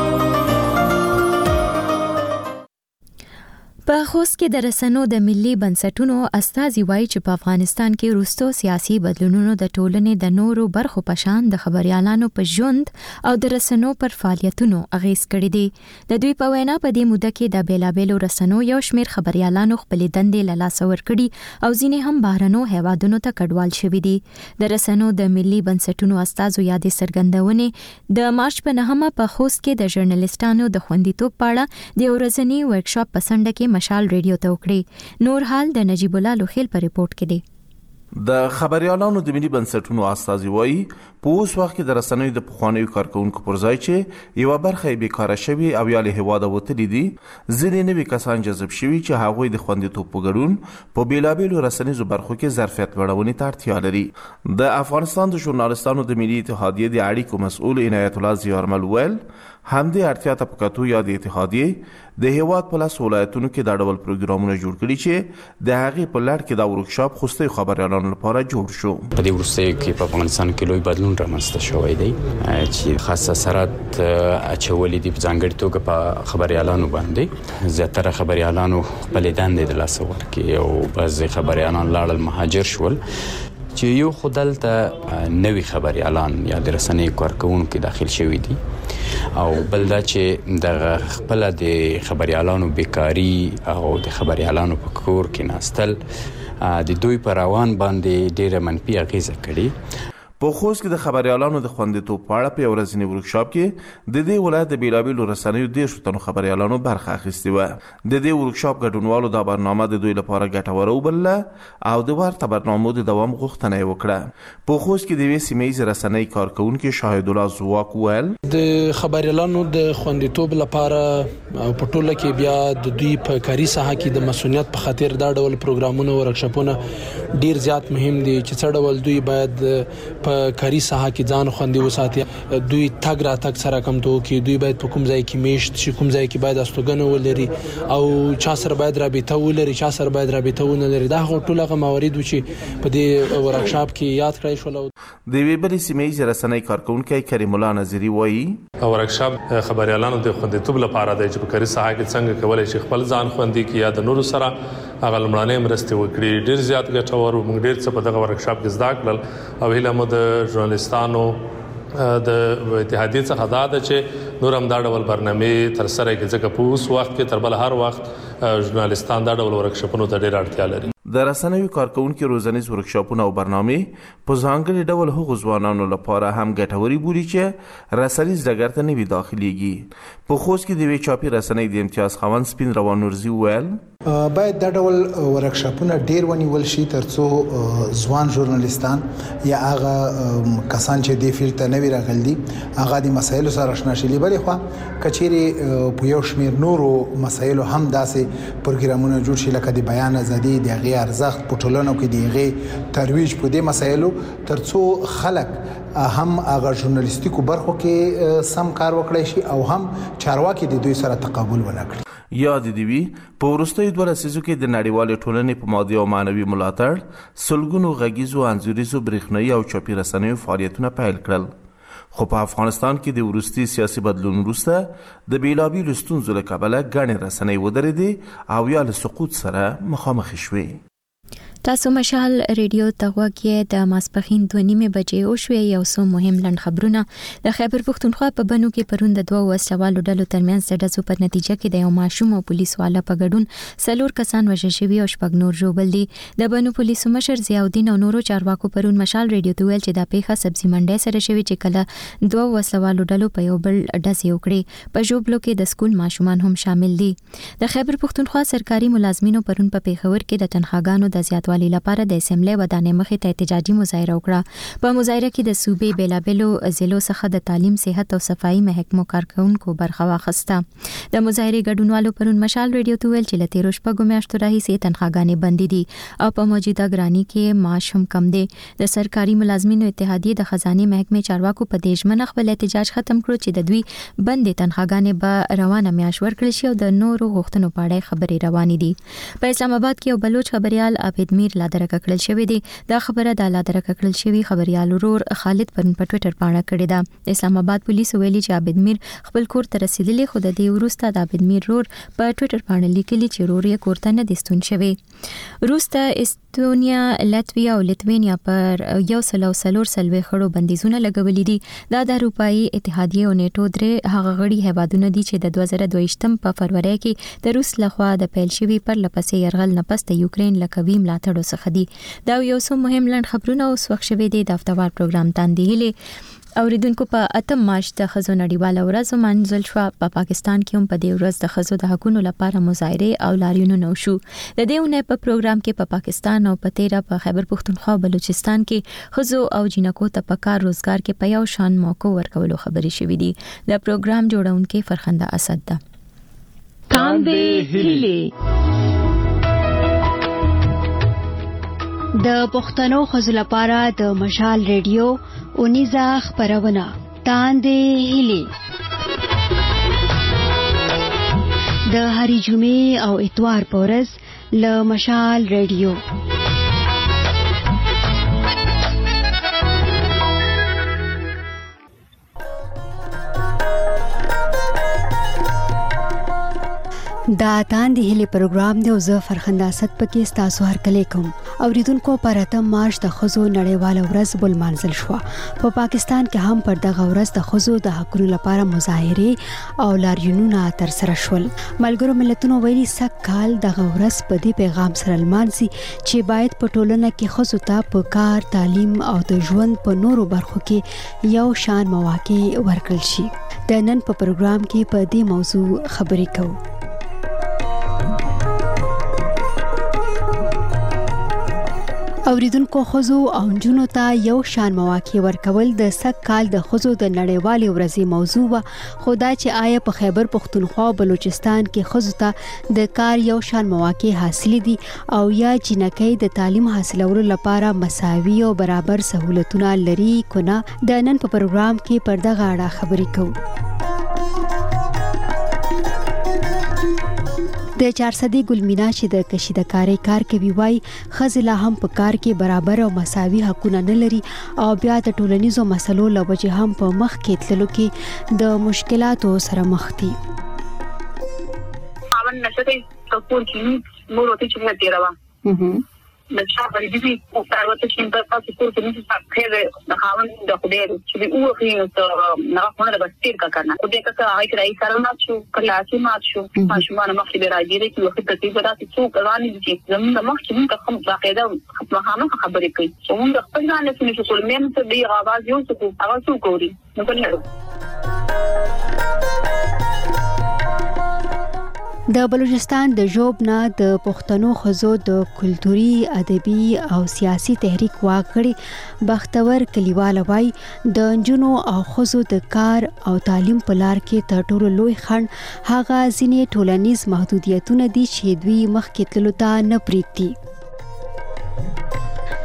په خوست کې د رسنو د ملي بنسټونو استازي وایي چې په افغانستان کې وروستو سیاسي بدلونونو د ټولنې د نورو برخو په شان د خبريالانو په ژوند او د رسنو پر فعالیتونو اغیز کړی دی. د دوی په وینا په دې موده کې د بیلابېلو رسنو یو شمېر خبريالانو خپلې دندې له لاسه ورکړي او ځینې هم بهرنو هیوادونو ته کډوال شوي دي. د رسنو د ملي بنسټونو استازو یادې څرګندونې د مارچ په نهمه په خوست کې د ژورنالیستانو د خوندیتوب په اړه د ورځني ورکشاپ په څنډه کې مشال ریډیو ته وکړي. نور حال د نجیب الله لوخیل په ریپورت کې دی. د خبريالانو د ملي بنسټونو استازي وایي په اوس وخت کې د رسنیو د پخوانیو کارکونکو پر ځای چې یو برخه یې بیکاره شوي او یا له هیواده وتلي دي، ځینې نوي کسان جذب شوي چې هغوی د خوندیتوب په ګډون په بیلابېلو رسنیزو برخو کې ظرفیت لوړونې ته اړتیا لري. د افغانستان د ژورنالستانو د ملي اتحادیې د اړیکو مسؤل عنایت الله زیارمل ویل همدې اړتیا ته په کتو یا د اتحادیې د هیواد په لاس ولایتونو کې دا ډول پروګرامونه جوړ کړي چې د هغې په لړ کې دا ورکشاپ خوستي خبريالانو لپاره جوړ شو. په دې وروستیو کې په افغانستان کې لوی بدلون رامنځته شوی دی چې خاص اثرات اچولې دي په ځانګړي توګه په خبريالانو باندې. زیاتره خبريالانو خپلې دندې د لاسه ورکړي او بعضې خبريالان لاړل مهاجر شول چې یو خو دلته نوي خبريالان یا د رسنیو کارکونکو داخل شوي دي او بل دا چې د خپل د خبريالانو بیکاری او د خبريالانو په کور کې ناستل د دوی پر روان باندې ډېره منفي اغیزه کړي. په خوست کې د خبريالانو د خوندیتوب په اړه په یو ورځني ورکشاپ کې د دې ولایت د بیلابېلو رسنیو دېرشو تنو خبريالانو برخه اخیستې وه. د دې ورکشاپ ګډونوالو دا برنامه د دوی لپاره ګټوره وبلله او د ورته برنامو د دوام غوښتنه یې وکړه. په خوست کې د یوې سیمه ییزې رسنۍ کارکونکي شاهد الله زواک ویل د خبريالانو د خوندیتوب لپاره او په ټوله کې بیا د دوی په کاري ساحه کې د مسؤلیت په خاطر دا ډول پروګرامونه ورکشاپونه ډیر زیات مهم دي چې څه ډول دوی باید په کاري ساحه کې ځان خوندي وساتي. دوی تګ را تګ سره کم تو کې دوی باید په کوم ځای کې میشت شي، کوم ځای کې باید استوګنه ولري او چا سره باید رابطه ولري، چا سره باید رابطه ونه لري. دا ټول هغه موارد چې په دې ورکشاپ کې یاد کړی شول. د وی بل سیمه ییز رسنۍ کارکونکي کریم الله نظری وایي ورکشاپ خبريالانو د خوندیتوب لپاره د چې په کاري ساحه کې څنګه کولای شي خپل ځان خوندي کې یا د نورو سره هغه لمړانې مرستې وکړي. ډیر زیات ګټور موږ ډیر څه په دغه ورکشاپ کې زده کړل او هیله مو د ژورنالستانو د اتحادیې څخه دا ده چې نور هم دا ډول برنامې تر سره کې ځکه په اوس وخت کې تر بل هر وخت ژورنالستان دا ډول ورکشاپونو ته ډیر اړتیا لري. د رسنیو کارکونکو روزنیز ورکشاپونه او برنامې په ځانګړي ډول هغو ځوانانو لپاره هم ګټوري بولي چې رسنیز ډګر ته نوي داخليږي. په خوست کې د وی چاپی رسنۍ د امتیاز خوند سپین روان نورزي ویل باید دا ډول ورکشاپونه ډیر ونیول شي ترڅو ځوان ژورنالیستان یا هغه کسان چې د فیلډ ته نوي راغلي دي هغه د مسایلو سره آشنا شي. بلې خو کچيري په یو شمیر نورو مسایلو هم داسې پروګرامونه جوړ شي لکه د بیان ازادي، د هغې دغه ارزښت په ټولنو کې دغه ترویج په دې مسایلو ترڅو خلک هم هغه ژورنالیستیکو برخو کې سم کار وکړي شي او هم چارواکي د دوی سره تقابل ونکړي. یاد دی وی په وروستیو دوه لسیزو کې د نړیوالې ټولنې په مادي او معنوي ملاتړ سلګونو غږیزو انځوریزو برېښنايي او چاپي رسنیو فعالیتونه پیل کړل، خو په افغانستان کې د وروستي سیاسي بدلون وروسته د بیلابیلو ستونزو له کبله ګڼې رسنۍ ودرېدې او یا له سقوط سره مخامخ شوې. تاسو مشال ریډیو ته غوږی د ماسپخین دوه نیمه بجې او شوي یو څو مهم لنډ خبرونه. د خیبر پښتونخوا په بنو کې پرون د دوه وسلوالو ډلو ترمنځ د ډزو په نتیجه کې د یو ماشوم او پولیس والا په ګډون څلور کسان وژل شوي او شپږ نور ژوبل دي. د بنو پولیسو مشر ضیاءالدین او نورو چارواکو پرون مشال ریډیو ته ویل چې دا پیښه سبزی منډي سره شوی چې کله دوه وسلوالو ډلو په یو بل ډزې وکړي. په ژوبلو کې د سکول ماشومان هم شامل دي. د خیبر پښتونخوا سرکاري ملازمینو پرون په پیښور کې د تنخواګانو د زیاتوالي لپاره د اسمبلی ودانې مخې ته احتجاجي مظاهره وکړه. په مظاهره کې د صوبې بیلابلو ضلعو څخه د تعلیم، صحت او صفایي محکمو کارکونکو برخه واخیسته. د مظاهرې ګډونوالو پرون مشال ریډیو ته ویل چې له تیرو شپږو میاشتو راهیسې تنخواګانې بندې دي او په موجوده ګراني کې معاش هم کم دی. د سرکاري ملازمینو اتحادیې د خزانه محکمې چارواکو په دې ژمنه خپل احتجاج ختم کړو چې د دوی بندې تنخواګانې به روانه میاشت ورکړل شي او د نورو غوښتنو په اړه خبرې روانې دي. په اسلام آباد کې یو بلوچ خبريال عابد میر لا درکه کړل شوی دی. دا خبره د لا درکه کړل شوی خبريال ورور خالد پرون په ټوئیټر باندې کړې ده. اسلام آباد پولیس ویلي چې عابد میر خپل کور ته رسیدلی، خو د دې وروسته د عابد میر ورور په ټوئیټر باندې لیکلي چې ورور یې کور ته نه دی ستون شوی. روسته استونیا، لاتویا او لیتوینیا پر یو سل او څلور سلوي خړو بندیزونه لګولې دي. دا د اروپאי اتحادیه او نیټو درې هغه غړي هیوادونه دي چې د دوه زره دوه ویشتم په فروری کې د روس لخوا د پیل شوی پر لپسې يرغل نه پس د یوکرين لکوي ملاتړ څخه دي. دا یو څو مهم لنډ خبرونه اوس وخت شوي دي د هفتوار پروګرام تاندې هلي اوریدونکو. په اتم مارچ د خزو نړیواله ورځ منځل شو. په پاکستان کې هم په دې ورځ د خزو د حقوقو لپاره مظاهره او لاریونونه وشو. د دې ونه په پروګرام کې په پاکستان او په تیرا په خیبر پښتونخوا او بلوچستان کې خزو او جنکو ته په کار روزګار کې په یو شان موقع ورکولو خبرې شوې دي. د پروګرام جوړونکو فرخنده اسد ده. تاندې هلي د پښتنو خزو لپاره د مشال ریډیو اونیزه خبرونه تاندې هلي د هری جمعې او اتوار په ورځ له مشال ریډیو. دا تاندې هلي پروګرام دی او زه فرخنده اسد پکې تاسو هر کله کوم. اوریدونکو پر اتم مارچ د خزو نړیواله ورځ بل منځل شو. په پاکستان کې هم پر دغه ورځ د خزو د حقوقو لپاره مظاهره او لاریونونه تر سره شول. ملګرو ملتونو ویلي سک کال دغه ورځ په دې پیغام سره لمانځي چې باید په ټولنه کې خزو ته په کار، تعلیم او د ژوند په نورو برخو کې یو شان مواقع ورکړل شي. د نن په پروګرام کې په دې موضوع خبرې کوو. اوریدونکو خزو او نجونو ته یو شان مواقع ورکول د سک کال د خزو د نړیوالې ورځې موضوع و. خدا چې آیا په خیبر پښتونخوا او بلوچستان کې خزو ته د کار یو شان مواقع حاصل دي او یا جنکۍ د تعلیم حاصلولو لپاره مساوي او برابر سہولتونه لري کنه. د نن په پروګرام کې پر دغه اړه خبرې کوو. د چارسدي ګلمینا چې د کشیدکاري کار کوي وای خزله هم په کار کې برابر او مساوي حقونه نه لري او بیا د ټولنیزو مسلو لوجه هم په مخ کې تللو کې د مشکلاتو سره مخ دي. خاون نشته کپور کې مور وته چې موږ دیراوه نشه باندې دي او تاسو چې په تاسو کور کې نشته خیر د خاون د خدای چې او خو ته نه خونه د بستیر کا کنه خو دې کا هغه راي سره ما شو کلاسي ما شو ماشومان مخکې به راځي چې وخت ته به تاسو څو رواني دي زموږ مخکې موږ کوم باقاعده خپلوانو خبرې کوي چې موږ خپل ځان له څه ټول مېم ته دی غواز یو څه هغه څو کوي نو په لاره د بلوچستان د ژوب نه د پښتنو خزو د کلتوري، ادبي او سیاسي تحریک واغړي بختور کلیوال وای د نجونو او خزو د کار او تعلیم په لار کې تر ټولو لوی خنډ هغه ځینې ټولنیز محدودیتونه دي چې دوی مخکې تللو ته نه پریږدي.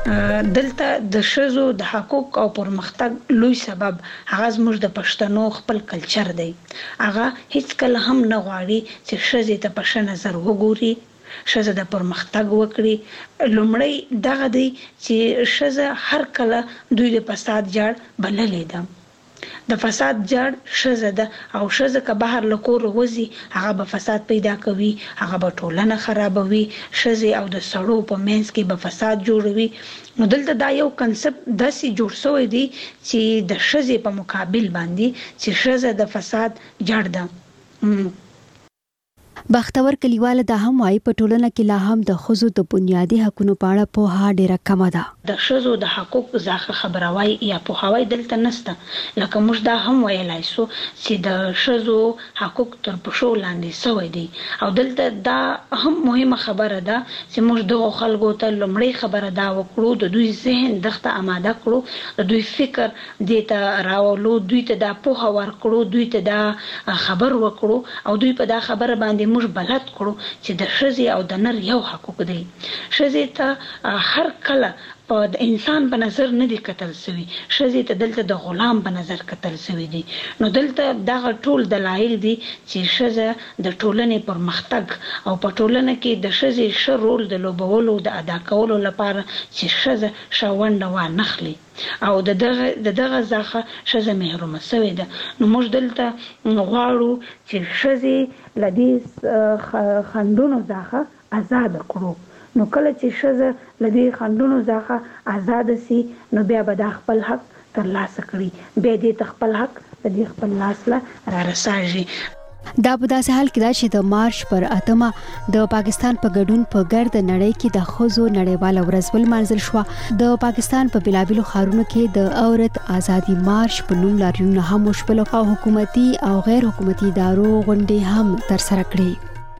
دلته د شزو د حقوق او پرمختګ لوی سبب هغه زموږ د پښتنو خپل کلچر دی. هغه هیڅ کله هم نه غواړي چې شزې ته په ښه نظر وګوري، شزه د پرمختګ وکړي. لومړی دغه دی چې شزه هر کله دوی د فساد جاړ بللې ده. د فساد جاړ شزه ده او شزه که بهر له کوره وځي هغه به فساد پیدا کوي، هغه به ټولنه خرابوي، شزه او د سړو په منځ کې به فساد جوړوي. نو دلته دا یو کنسپټ داسې جوړ شوی دی چې د شزه په مقابل باندې چې شزه د فساد جاړ ده. بختور کلیواله د هم وايي په ټولنه کې لا هم د خزو د بنیادی حقوقو په اړه په ها ډیره کم ده. د شزو د حقوق ځخه خبروي یا په هواي دلته نسته، لکه موږ دا هم ویلای شو چې د شزو حقوق تر پښو لاندې سوی دي. او دلته دا هم مهمه خبره ده چې موږ دغه خلکو ته لومړی خبره دا وکړو، د دوی ذهن دغه آماده کړو، د دوی فکر دې ته راولو، دوی ته دا پوهه ورکړو، دوی ته دا خبر ورکړو او دوی په دا خبره باندې موږ بلد کړو چې د ښځې او د نر یو حقوق دی. ښځې ته هر کله په د انسان په نظر نه دي کتل شوي، ښځې ته دلته د غلام په نظر کتل شوي دي. نو دلته دغه ټول دلایل دي چې ښځه د ټولنې پرمختګ او په ټولنه کې د ښځې ښه رول د لوبولو د ادا کولو لپاره چې ښځه ښه ونډه وانخلي او د دغه د دغه ځخه ښځه محرومه شوې ده. نو موږ دلته غواړو چې ښځې له دې خنډونو څخه آزاد کړو. نو کله چې ښځه له دې خنډونو څخه آزاد سي نو بیا به د خپل حق ترلاسه کړي، بیا دې خپل حق د دې خپل لاس له را رساږي. دا په داسې حال کې ده چې د مارچ پر اتمه د پاکستان په ګډون په ګرد نړۍ کې د ښځو نړیواله ورځ ولمانځل شوه. د پاکستان په بېلابېلو ښارونو کې د عورت ازادي مارچ په نوم لاریونونه هم وشول او حکومتي او غیر حکومتي ادارو غونډې هم ترسره کړې.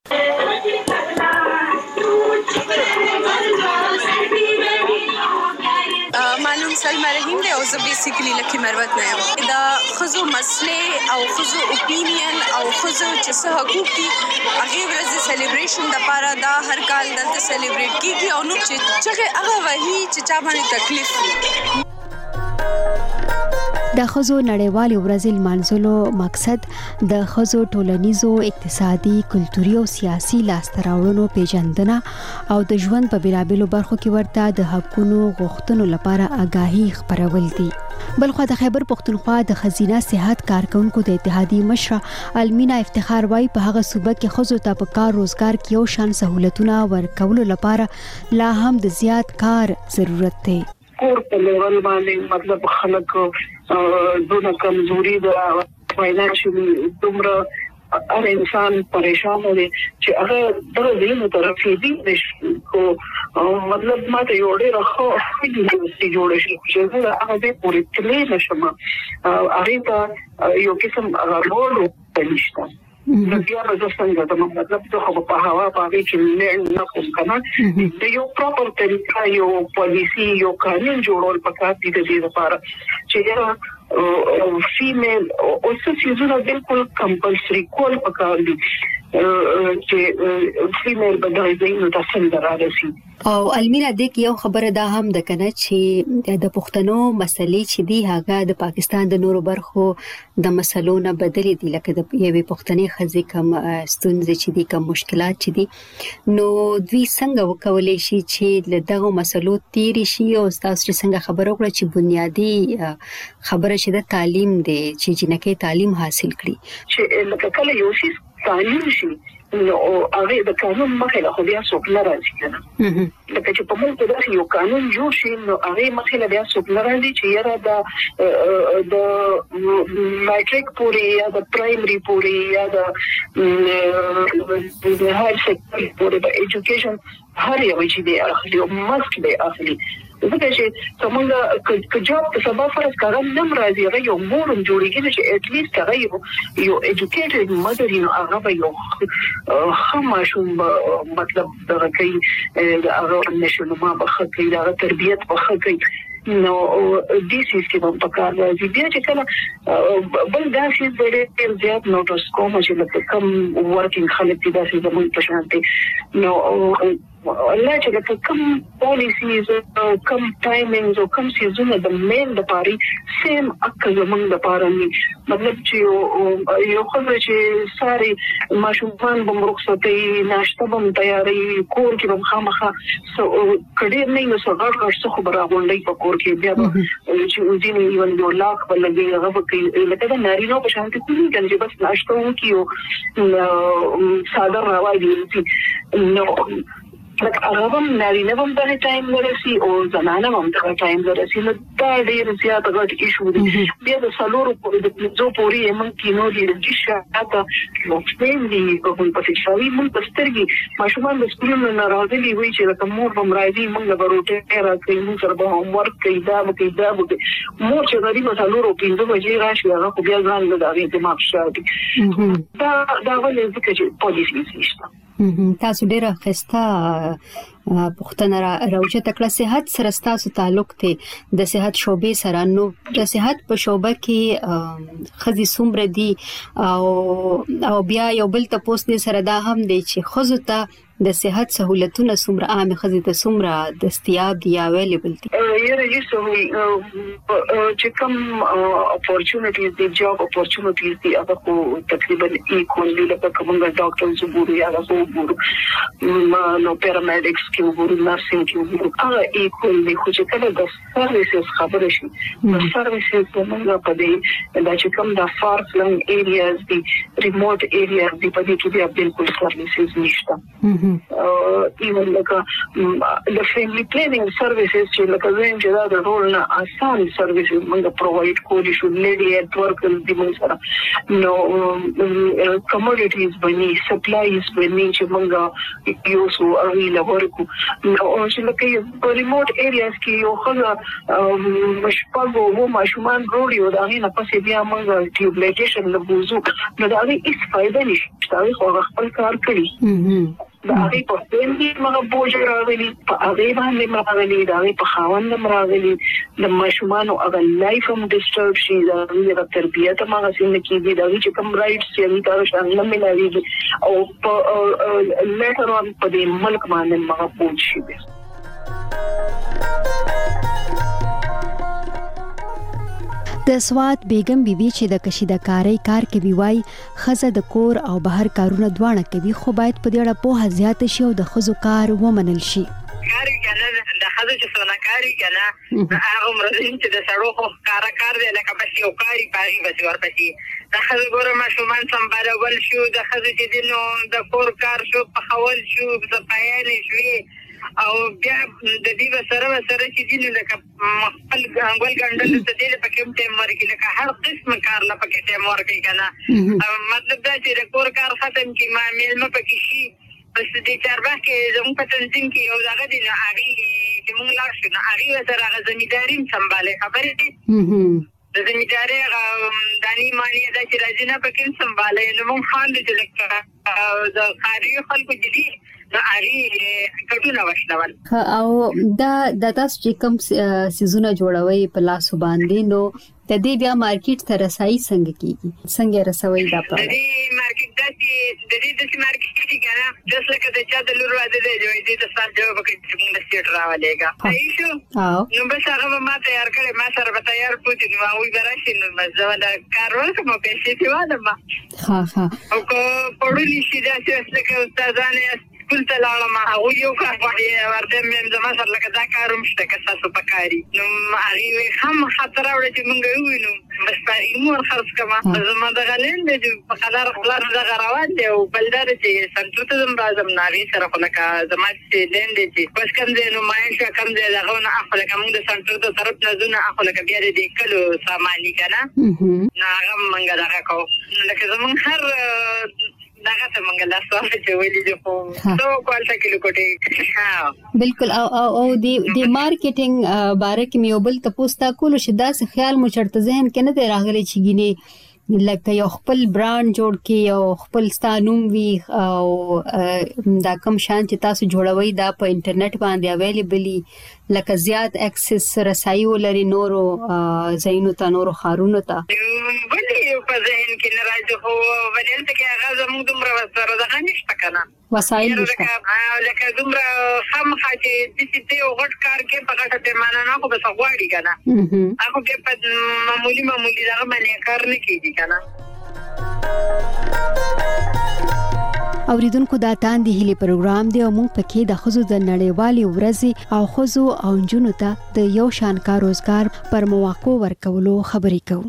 معلوم سلمى رحیم دی او زه بیسیکلی لکه مروت نه یم. دا خزو مسلې او خزو اپینین او خزو چې څه حقوق دي هغه ورځ سلیبریشن د لپاره دا هر کال دلته سلیبریټ کیږي او نو چې چې هغه وایي چې چا باندې تکلیف وي. د ښځو نړیوالې ورځې لمانځلو مقصد د ښځو ټولنیزو، اقتصادي، کلتوري او سیاسي لاسته راوړنو پیژندنه او د ژوند په بېلابېلو برخو کې ورته د حقونو غوښتنو لپاره آګاهي خپرول دي. بلخوا د خیبر پښتونخوا د ښځینه صحت کارکونکو د اتحادیې مشره المینا افتخار وايي په هغه صوبه کې ښځو ته په کار روزګار کې یو شان سهولتونه ورکولو لپاره لا هم د زیات کار ضرورت دی. کور په لیول باندې مطلب خلک دونه کمزوري ده، فاینانشلی دومره هر انسان پریشان دی چې هغه دغه دینو طرف یې دی کو مطلب ماته یو ډېر ښه یونیورسيټي جوړه شي چې زه هغه دې پورې تللی نشم. هغې ته یو قسم رول نشته. نو بیا به زه څنګه د مطلب زه خو په هوا په هغې کې لړ نه کوم که نه، د یو پراپر طریقه یو پالیسي یو قانون جوړول پکار دي د دې لپاره چې یاره فیمیل اوس څیزونه بالکل کمپلسري کول پکار دي چې فیمیل به دغه ځایونو ته څنګه رارسي. او المینا د کې یو خبره دا هم د کنه چې د پښتنو مسلې چې دی هغه د پاکستان د نورو برخو د مسلو نه بدلې دي، لکه د یوې پښتنې ښځې کم ستونزې چې دي، کم مشکلات چې دي، نو دوی څنګه وکولای شي چې له دغه مسلو تیری شي. او تاسو چې څنګه خبره وکړه چې بنیادی خبره چې د تعلیم دی چې جنکې تعلیم حاصل کړي، چې لکه کله یو شي تعلیم شي نو هغه د قانون مخې له خو بیا څوک نه راځي کنه. لکه چې په موږ کې داسې یو قانون جوړ شي نو هغه مخې له بیا څوک نه راځي چې یاره د د میټریک پورې یا د پرایمري پورې یا د هایر سیکنډري پورې د ایجوکیشن هر یو چې دی اخلي او مست دی اخلي. ځکه چې څنګه که جاب په سبا فرض کارم نم راځي هغه یو مورم جوړیږي چې اټ لیست هغه یو یو ایجوکیټډ مدر یو هغه به یو ښه ماشوم مطلب دغه کوي هغه نشونما به ښه کوي، هغه تربیت به ښه کوي. نو دې سیستم په کار راځي. بیا چې کله بل داسې ډېر زیات نوټس کوم چې لکه کم ورکینګ خلک دي داسې زموږ په شان دي نو الله چې کوم پالیسیز او کوم ټایمینګز او کوم سیزونه د مین د پاري سیم اکه زمونږ د پاره نه مطلب چې یو خبره چې ساري ماشومان به مرخصتي ناشته به تیاری کور کې به خامخا سو کډیر نه نو څنګه غړ څه خبره غونډي په کور کې بیا چې وزینې یو یو لاک بلګي هغه کې لکه دا نارینه په شان کې کوي چې بس ناشته وکيو ساده راوړي نو لکه هغه هم نارینه هم دغه ټایم لري او زنانه هم دغه ټایم لري نو دا ډیر زیات غټ ایشو دی بیا د سالورو په د جو پوری هم کې نو دی چې شاته لوکسپین دی کوم په فشاري مون پسترګي ماشومان د سکول نه راځي وی چې لکه مور هم راځي موږ به روټه راځي موږ سره به هم ورک کوي دا به کوي دا به مور چې غریب سالورو پینځه بجې راشي هغه خو بیا ځان له دغه دماغ شاته دا دا ولې ځکه چې پالیسي نشته تاسو ډیره خسته پښتنه راوچه تکړه صحت سره تاسو تعلق ته د صحت شوبې سره نو د صحت په شوبه کې خزي سومره دي او او بیا یو بل تاسو نه سره دا هم دی چې خزو ته د صحت سہولتونه سومره عام خزي ته سومره دستیاب دي اویلیبل دي یره یسو چې کوم اپورچونټیز دي جاب اپورچونټیز دي هغه کو تقریبا ایکول دي لکه کوم ډاکټرز وګوري هغه وګوري نو پیرامیډکس کې وګوري نرسینګ کې وګوري هغه ایکول دي خو چې کله د سرویسز خبره شي د سرویسز موږ په دې دا چې کوم د فار فلنګ ایریاز دي ریموټ ایریاز دي په دې کې بیا بالکل سرویسز نشته ایون لکه د فیملی پلانینګ سرویسز چې لکه زم چې دا د رول نه آسان سرویسز موږ پرووایډ کولی شو لیډي ایت ورکرز دی موږ سره نو کموډیټیز بني سپلایز بني چې موږ یو سو اړوي لورکو نو چې لکه په ریموټ ایریاز کې یو خزه مشپاغو وو ماشومان روړي او دا نه پسې بیا موږ ټیوبلیټیشن لبوزو نو دا هیڅ فائدہ نشته خو خپل کار کوي دا هغه په دې موږ بوج راغلي په هغه باندې راغلي دا په خاوند راغلي د ماشومانو هغه لایف هم ډیسټرب شي دا د تربیته ما غسین کې دا چې کوم رائټس یې دا شامل ملایي او په لیټر اون په دې ملک باندې ما بوج شي د سواد بیگم بیبي چې د کشیدکارۍ کار کوي وای خزه د کور او بهر کارونه دواړه کوي خو باید په دې اړه په زیات شي او د خزو کار ومنل شي کاری کنه د خزو چې څونه کاری کنه هغه مرزین چې د سړو خو کار کار دی لکه بس یو کاری پاري بس ورپسې د خزو ګوره ماشومان سمبالول شو د خزو چې دینو د کور کار شو په خول شو د پایان شوی او بیا د دې سره سره چې دین لکه خپل ګنګول ګندل ته دې په کوم ټیم ورکی لکه هر قسم کار لا پکې ټیم ورکی کنه مطلب دا چې د کور کار ختم کی ما مېلمه پکې شي بس دې چاربه کې زموږ په تنظیم کې یو ځای دی نو هغه چې موږ لا شو نو هغه سره هغه ځمیداري سمباله خبرې دي د ځمیداري دانی مالی دا چې راځي نه پکې سمباله نو موږ خان دې لکه د خاري خلکو دي او دا د تاسو چې کوم سيزونه جوړوي په لاس باندې نو د دې بیا مارکیټ ته رسایي څنګه کیږي څنګه رسوي دا په دې مارکیټ د دې د دې مارکیټ کې کنه د څه د چا د لور واده دی جوړې دي تاسو جواب کوي چې موږ سټ راولېګا صحیح شو نو به هغه ما تیار کړې ما سره به تیار پوتې نو وای براشي نو مزه کارول کوم پیسې دی واده ما ها ها او کو پړولې شي دا چې څه استادانه ټول تلاړه ما او یو کار وایي ورته مې زما سره لکه دا کاروم شته که تاسو پکاري نو هغه هم خطر اوري چې مونږ وینو بس په مور خرڅ کما زما د غلین د په قدر خلاص د غراوان دی او بلدار چې سنټو ته زم راځم ناوي سره لکه زما چې لین دی چې بس کوم دی نو ماین شو کوم دی دغه نه اخله کوم د سنټو ته طرف نه زونه اخله کې بیا دې کلو سامانی کنه نه هغه مونږ دغه کو لکه زمون هر دغه ته مونږ لا سوال چې ویلې دي خو څو کوالټه کیلو کوټه بالکل او او د د مارکیټینګ باره کې یو بل تاسو ته کول شي دا څه خیال مو چرته ذهن کې نه دی راغلی چې ګینه لکه یو خپل برانډ جوړ کې یو خپل ستانوم وی او دا کوم شان چې تاسو جوړوي دا په انټرنیټ باندې اویلیبلی لکه زیات اکسس رسایي ولري نورو زینو ته نورو خارونو ته ولې په ذهن کې نه راځي خو ولې ته کې هغه زموږ دومره سره دغه نشته کنه وسایل نشته لکه دومره هم خاطر د دې ته یو غټ کار کې په غټه پیمانه نه خو به څغواړي کنه هغه کې په معمولی معمولی دغه باندې کار نه کیږي کنه. اوریدونکو دا تاندې هلي پروګرام دی او موږ پکې د خزو د نړیوالې ورځې او خزو او نجونو ته د یو شان کار روزګار پر مواقع ورکولو خبرې کوو.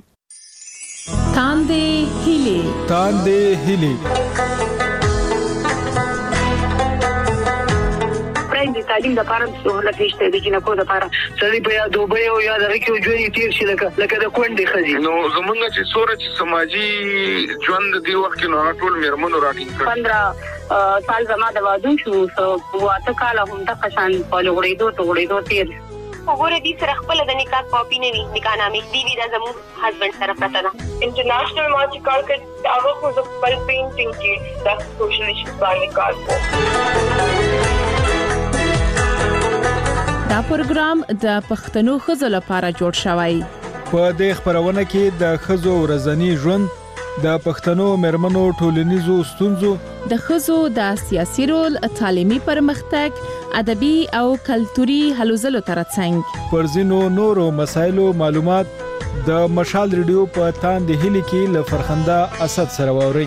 تاندې هلي تاندې هلي د تعلیم د لپاره سہولت نشته د جنکو لپاره سړي په دوبه او یا د ریکو ژوند تیر شي لکه لکه د کونډې خزي نو زمونږ چې سوره چې سماجی ژوند دی وخت کې نو ټول میرمنو راټینګ کړ پندرہ سال زما د وادو شو سو واته کال هم د قشان په لغړېدو ته غړېدو تیر وګوره دې سره خپل د نکاح کاپی نه وي نکاح نامې دی وی د زمو هسبند سره پته ده انټرنیشنل مارچ کال کې هغه خو د خپل پینټینګ کې د سوشل ایشوز باندې کار کوي. دا پروګرام د پښتنو خزو لپاره جوړ شوی. په دې خبرونه کې د خزو ورځنی ژوند د پښتنو مرمنو ټولنیزو ستونزو د خزو د سیاسي رول تعلیمي پرمختګ ادبي او کلتوري هلو ځلو ترڅنګ پر ځینو نورو مسایلو معلومات د مشال ریډیو په تاندې هلي کې ل فرخنده اسد سره ووري.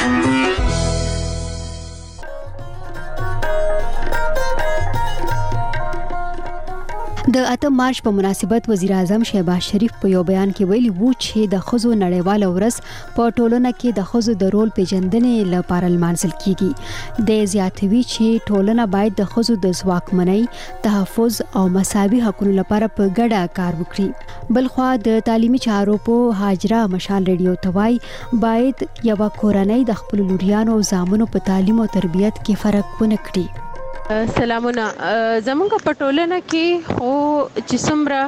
د اتم مارچ په مناسبت وزیر اعظم شهباز شریف په یو بیان کې ویلي وو چې د خزو نړیواله ورځ په ټولنه کې د خزو د رول پیژندنې لپاره لمانځل کیږي. د زیاتوي چې ټولنه باید د خزو د ځواکمنۍ، تحفظ او مساوي حقوقو لپاره په ګډه کار وکړي. بلخوا د تعلیمي چارو په هاجره مشال ریډیو توای باید یو کورنۍ د خپل لوریانو او زامنو په تعلیم او تربیت کې فرق ونه کړي. سلامونه زمونږ په ټولنه کې خو چې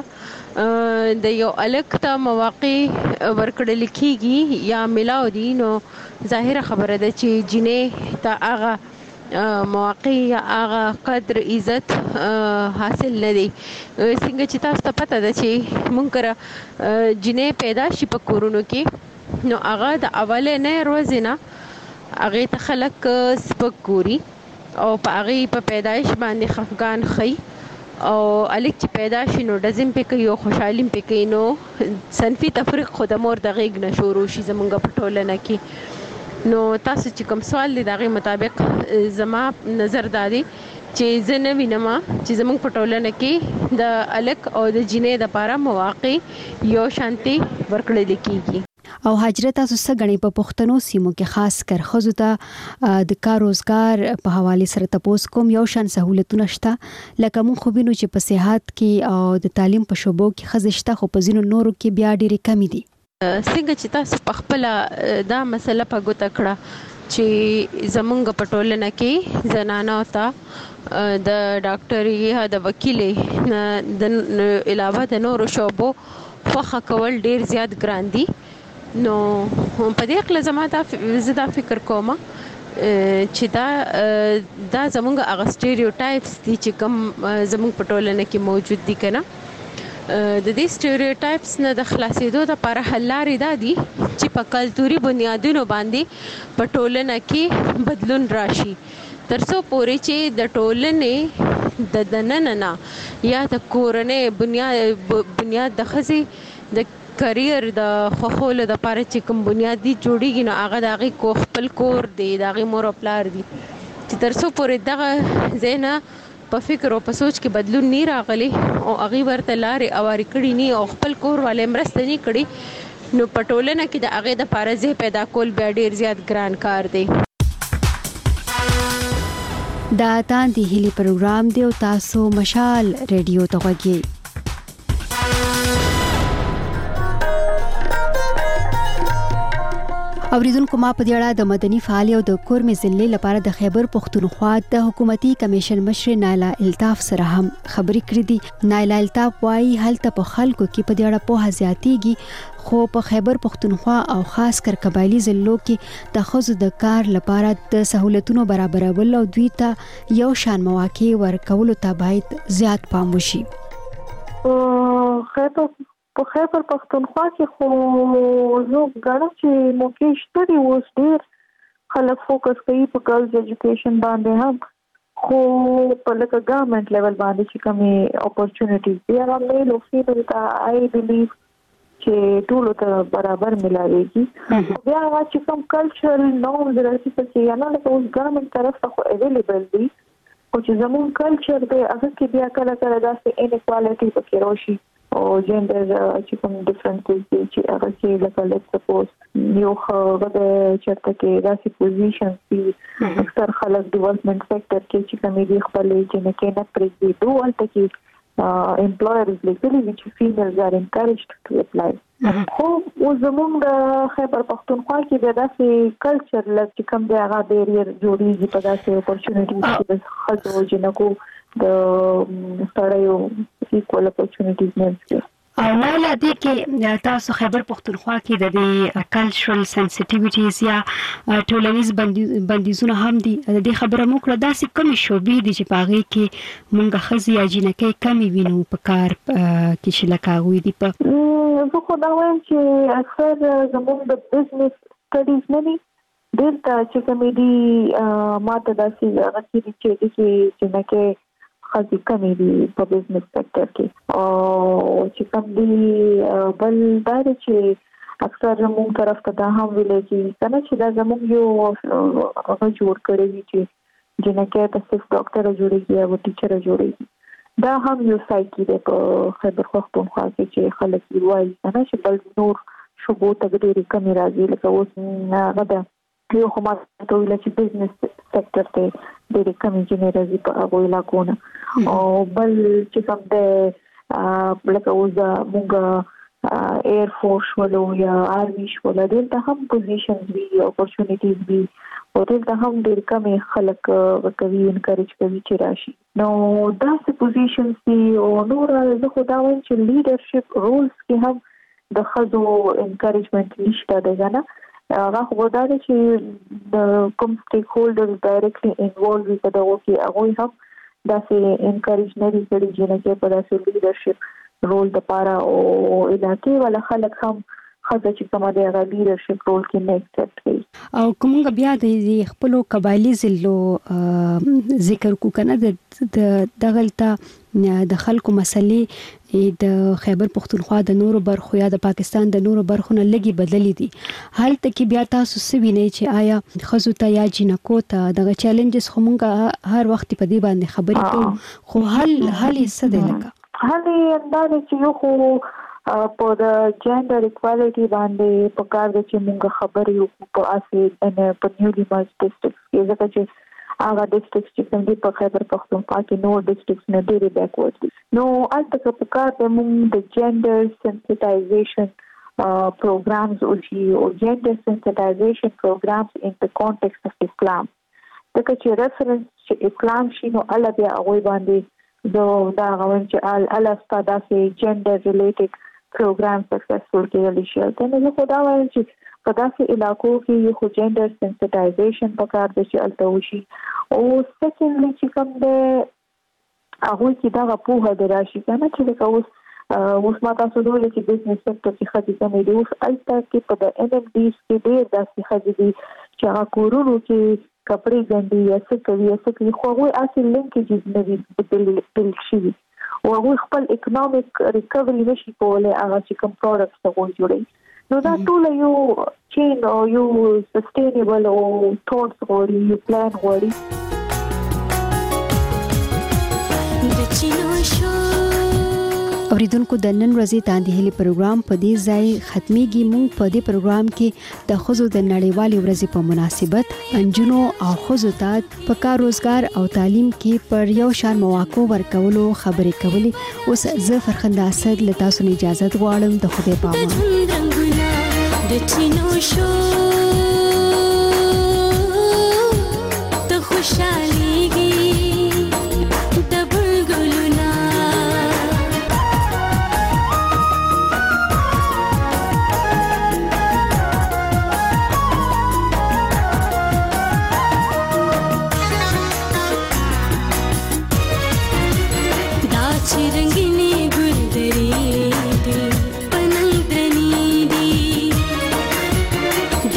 څومره د یو الګ ته مواقع ورکړل کیږي یا ملاو دي نو ظاهره خبره ده چې جنې ته هغه مواقع یا هغه قدر عزت حاصل نه دي. څنګه چې تاسو ته پته ده چې مونږ کره جنې پیدا شي په کورونو کې نو هغه د اوله نه ورځې نه هغه ته خلک سپک ګوري او په هغه په پیدایش باندې خفقان خي او الک چې پیدا شي نو دزم په کې یو خوشحالي په کې نو صنفي تفریق خود مور د غیګ نشورو شي زمونږ په ټولنه کې. نو تاسو چې کوم سوال دی دغه مطابق زما نظر دادي چې زه نه وینم چې زمونږ په ټولنه کې د الک او د جنې د لپاره مواقع یو شانتي ورکړل کیږي. او حجرت تاسو څنګه په پښتنو سیمو کې خاص کر خزو ته د کار روزګار په حواله سره تاسو کوم یو شان سہولتونه شته لکه مون خو بینو چې په صحت کې او د تعلیم په شوبو کې خزشته خو په زینو نورو کې بیا ډېرې کمی دي. څنګه چې تاسو په خپل دا مسله په ګوته کړه چې زمونږ په ټولنه کې زنانه او ته د ډاکټري یا د وکیلې د علاوه د نورو شوبو خوخه کول ډېر زیات ګران دي. نو په دې خپل زما دا زدا فکر کوم چې دا دا زمونږ هغه سټیریوټایپس دي چې کوم زمونږ په ټولنه کې موجود دي کنه. د دې سټیریوټایپس نه د خلاصېدو لپاره حل لارې دا دي چې په کلتوري بنیادونو باندې په ټولنه کې بدلون راشي ترڅو پورې چې د ټولنې د دننه یا د کورنۍ بنیاد بنیاد د خزي د کرییر د خوخول د پاره چې کوم بنیادی جوړیږي نو هغه دغه کو خپل کور دی دغه مور او پلار دی چې ترڅو پورې دغه زینا په فکر او په سوچ کې بدلون نه راغلی او هغه ورته لارې اواري کړی نه او خپل کور والے مرسته نه کړی نو په ټولنه کې د هغه د پاره زی پیدا کول بیا ډیر زیات ګران کار دی. دا تاندې هلي پروګرام دی او تاسو مشال ریډیو ته غوږی. اوریدونکو ما په دې اړه د مدني فعال او د کورمې ضلع لپاره د خیبر پښتونخوا د حکومتي کمیشن مشر نایلا الطاف سره هم خبرې کړې دي. نایلا الطاف وايي هلته په خلکو کې په دې اړه په هزياتيږي خو په خیبر پښتونخوا او خاص کر قبایلی ضلعو کې د خزو د کار لپاره د سہولتونو برابرول او دوی ته یو شان مواقع ورکول ته باید زیات پام وشي. خیبر په خیبر پښتونخوا کې خو زه غواړم چې موقع شته دی اوس ډېر خلک فوکس کوي په ګرلز ایجوکیشن باندې هم خو په لکه ګورنمنت لیول باندې چې کومې اپورچونټیز دي هغه میل او فیمیل ته آی بیلیو چې ټول ته برابر ملاويږي بیا هغه چې کوم کلچرل نورمز راځي چې یا نه له اوس ګورنمنت طرف ته اویلیبل دي او چې زموږ کلچر دی هغه کې بیا کله کله داسې انیکوالټي پکې راشي او جندر چې کوم ډیفرنسز دي چې هغه کې لکه لیټس سپوز یو هغه د چرته کې داسې پوزیشن دي اکثر خلک ډیولپمنٹ سېکټر کې چې کومې دي خپل چې نه کې نه پرېږدي دوه الته کې Uh, employers legally which females are encouraged to apply. خو او زموږ د خیبر پښتونخوا کې د داسې کلچر لکه کوم دی هغه بیریر جوړیږي په داسې اپورچونټیز چې د خځو جنکو د سړیو ایکوال اپورچونټیز نه او نه لدی کې تاسو خیبر پښتونخوا کې د دې کلچرل سنسټیویټیز یا ټولنیز بندیزونه هم دي د دې خبره مو کړه داسې کوم شوبې دي چې پاغي کې مونږه خزي یا جنکې کمی وینو په کار کې چې لکه وې دي په زه خو دا وایم چې اکثر زموږ د بزنس سټډیز نه دي دلته چې کومې دي ماته داسې هغه چې چې جنکې خاصی کمی دي په بزنس سېکټر کې او چې کوم دي بل دا چې اکثر موږ طرف ته دا هم ویل چې کنه چې دا زموږ یو هغه جوړ کړی وي چې جنکه ته صرف ډاکټر جوړیږي او ټیچر جوړیږي دا هم یو سایکي دی په خیبر پښتونخوا کې چې خلک یې وایي کنه چې بل نور شوبو ته ډېری کمی راځي لکه اوس هغه دا یو خو ما ته ویل چې بزنس سېکټر ته ډېری کمی چې راځي په هغه علاقو نه او بل چې کوم د لکه اوس موږ ایر فورس ولو یا آرمي شول دلته هم پوزیشنز وی اپورچونټیز وی او دلته هم ډېر کم خلک کوي انکریج کوي چې راشي نو داسې پوزیشنز دي او نور زه خو دا وایم چې لیډرشپ رولز کې هم د خزو انکریجمنت نشته دی نه هغه خو دا چې د کوم سټیک هولډرز ډایرکټلی انوالو وي په دغه کې هغوی هم داسې انکریج نه دي کړي چې نه په داسې لیډرشپ رول لپاره او علاقې ولا خلک هم خزه چې کومه دی هغه لیډرشپ رول کې نه اکسپټ کوي او کومه بیا د خپل قبایلی زلو ذکر کو کنه د دغلطه د خلکو مسلې د خیبر پښتونخوا د نورو برخو یا د پاکستان د نورو برخو نه لګي بدلې دي هلته کې بیا تاسو سوي نه چې آیا خزو ته یا جنکو ته دغه چیلنجز خو مونږه هر وخت په دې باندې خبرې کوو خو حل حل یې څه دی لکه حل یې اندازه چې یو خو په د جندر ایکوالټي باندې په کار د چې موږ خبرې وکړو په اساس ان په نیولی مارچ ډیسټریکټ کې ځکه چې هغه ډیسټریکټ چې کوم دي په خیبر پښتونخوا کې نور ډیسټریکټس نه ډېری بیکورډ دي نو البته په کار د موږ د جندر سنسټایزیشن programs او او gender sensitization programs in the context of Islam ځکه چې reference چې اسلام شي نو الله بیا هغه باندې زه دا غواړم چې الله ستاسو د gender related program successful کېدلی شي ته نو خو دا وایم چې په داسې علاقو کې یو خو جندر سنسټایزیشن په کار د چې الته وشي او سیکنډلی چې کوم د هغه کې دا په هغه راشي کنه چې دا اوس اوس ما تاسو ډول چې بزنس سېکټر کې خدي کومې دي اوس الته کې په د ان ام ډیز کې ډېر داسې خدي دي چې هغه کورونو کې کپڑے ګنډي یا څه کوي یا څه کوي خو هغه اصل لینکیجز نه دي بدل شي او هغه خپل اکونومیک ریکوري نشي کولای هغه چې کوم پروډکټس هغه جوړي نو دا ټول یو چین او یو سستینبل او ټوټس غوړي یو پلان غوړي د چینو شو اوریدونکو د نن ورځې تاندې هلي پروګرام په دې ځای ختميږي مونږ په دې پروګرام کې د خزو د نړیوالې ورځې په مناسبت انجونو او خزو ته په کار روزګار او تعلیم کې پر یو شان مواقع ورکولو خبرې کولې اوس زه فرخنده اسد له تاسو نه اجازه غواړم د خدای پامه د چینو شو ته خوشاليږي रंगीनी गुलदरी दे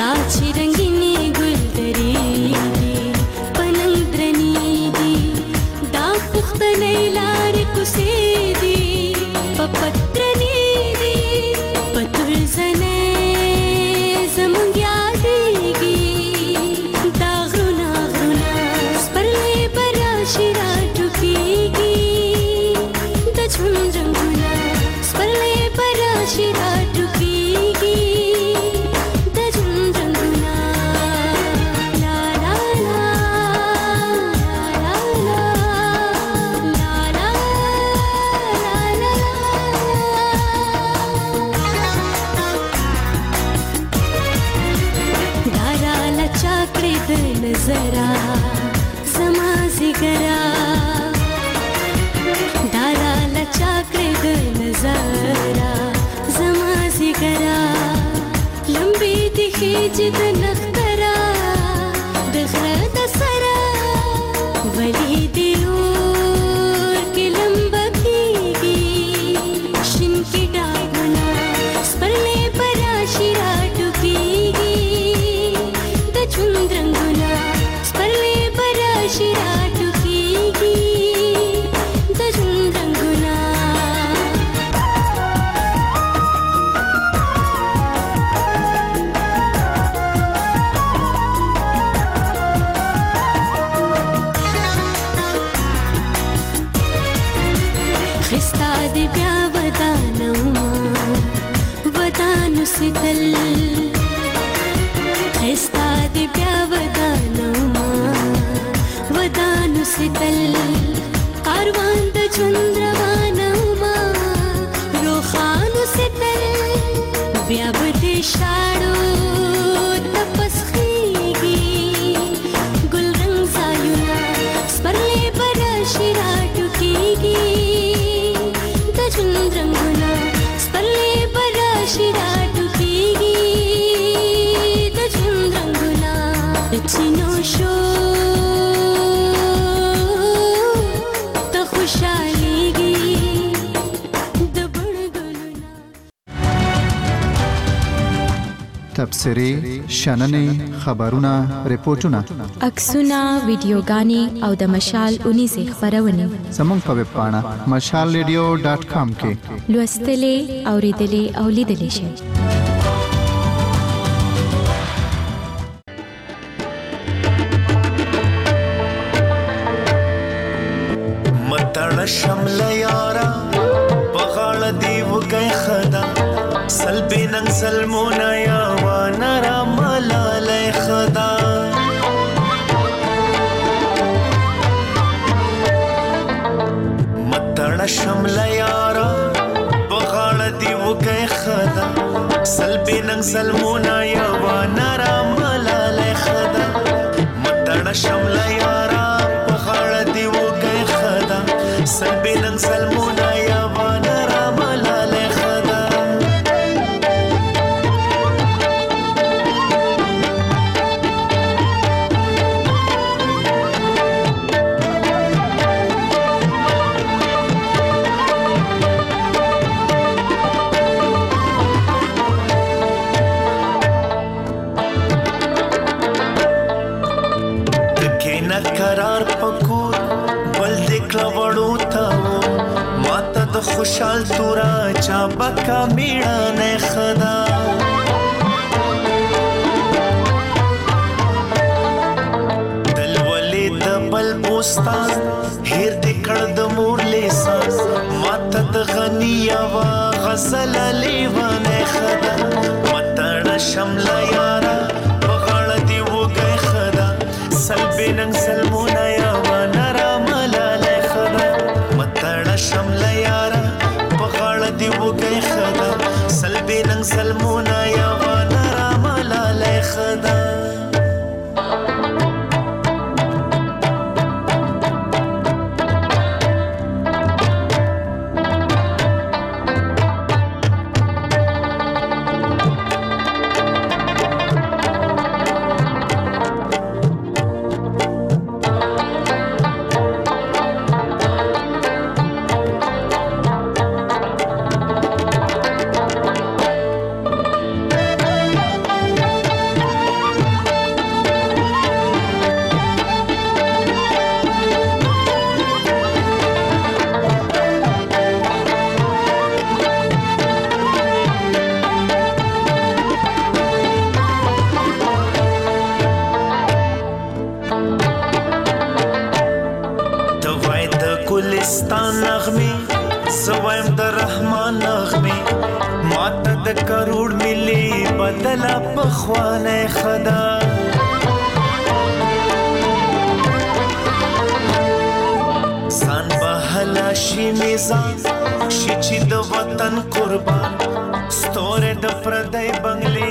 تبصرې شننې خبرونه ریپورتونه عکسونه ویډیوګانې او د مشال اونیزه خبرونه زموږ په ویب پاڼه مشال ریډیو ډاټ کام کې لوستلې اوریدلې او لیدلې شئ. متړ شمل یارا بغاړ دی وګي خدا سلبي نن سلمونا یا ونرا ملالای خدا متړ شمل یارا بغاړ دی وګي خدا سلبي نن سلمونا یا ونرا ملالای خدا متړ شمل یارا بغاړ دی وګي خدا سلبي نن سلمونا یا ونرا ملالای خدا قرار پکور بل دکلا وړو تا ماته د خوشحال تورا چا بکا میړه نه خدا دل ولې د بل بوستان هیر د کړ د مور لیسان ماته د غنیا وا غزل لیوانه خدا متړ شمل یارا بغړ دی وګي خدا سلبي نن سلمونا یا ونرا ملالای خدا متړ شمل یارا بغړ دی وګي خدا سلبي نن سلمونا یا ونرا ملالای خدا زویم د رحمان نغمه ماته د کروڑ ملي بدلا پخوانه خدا سان بهلا شي میزان شي چې د وطن قربان ستوره د پردای بنگلي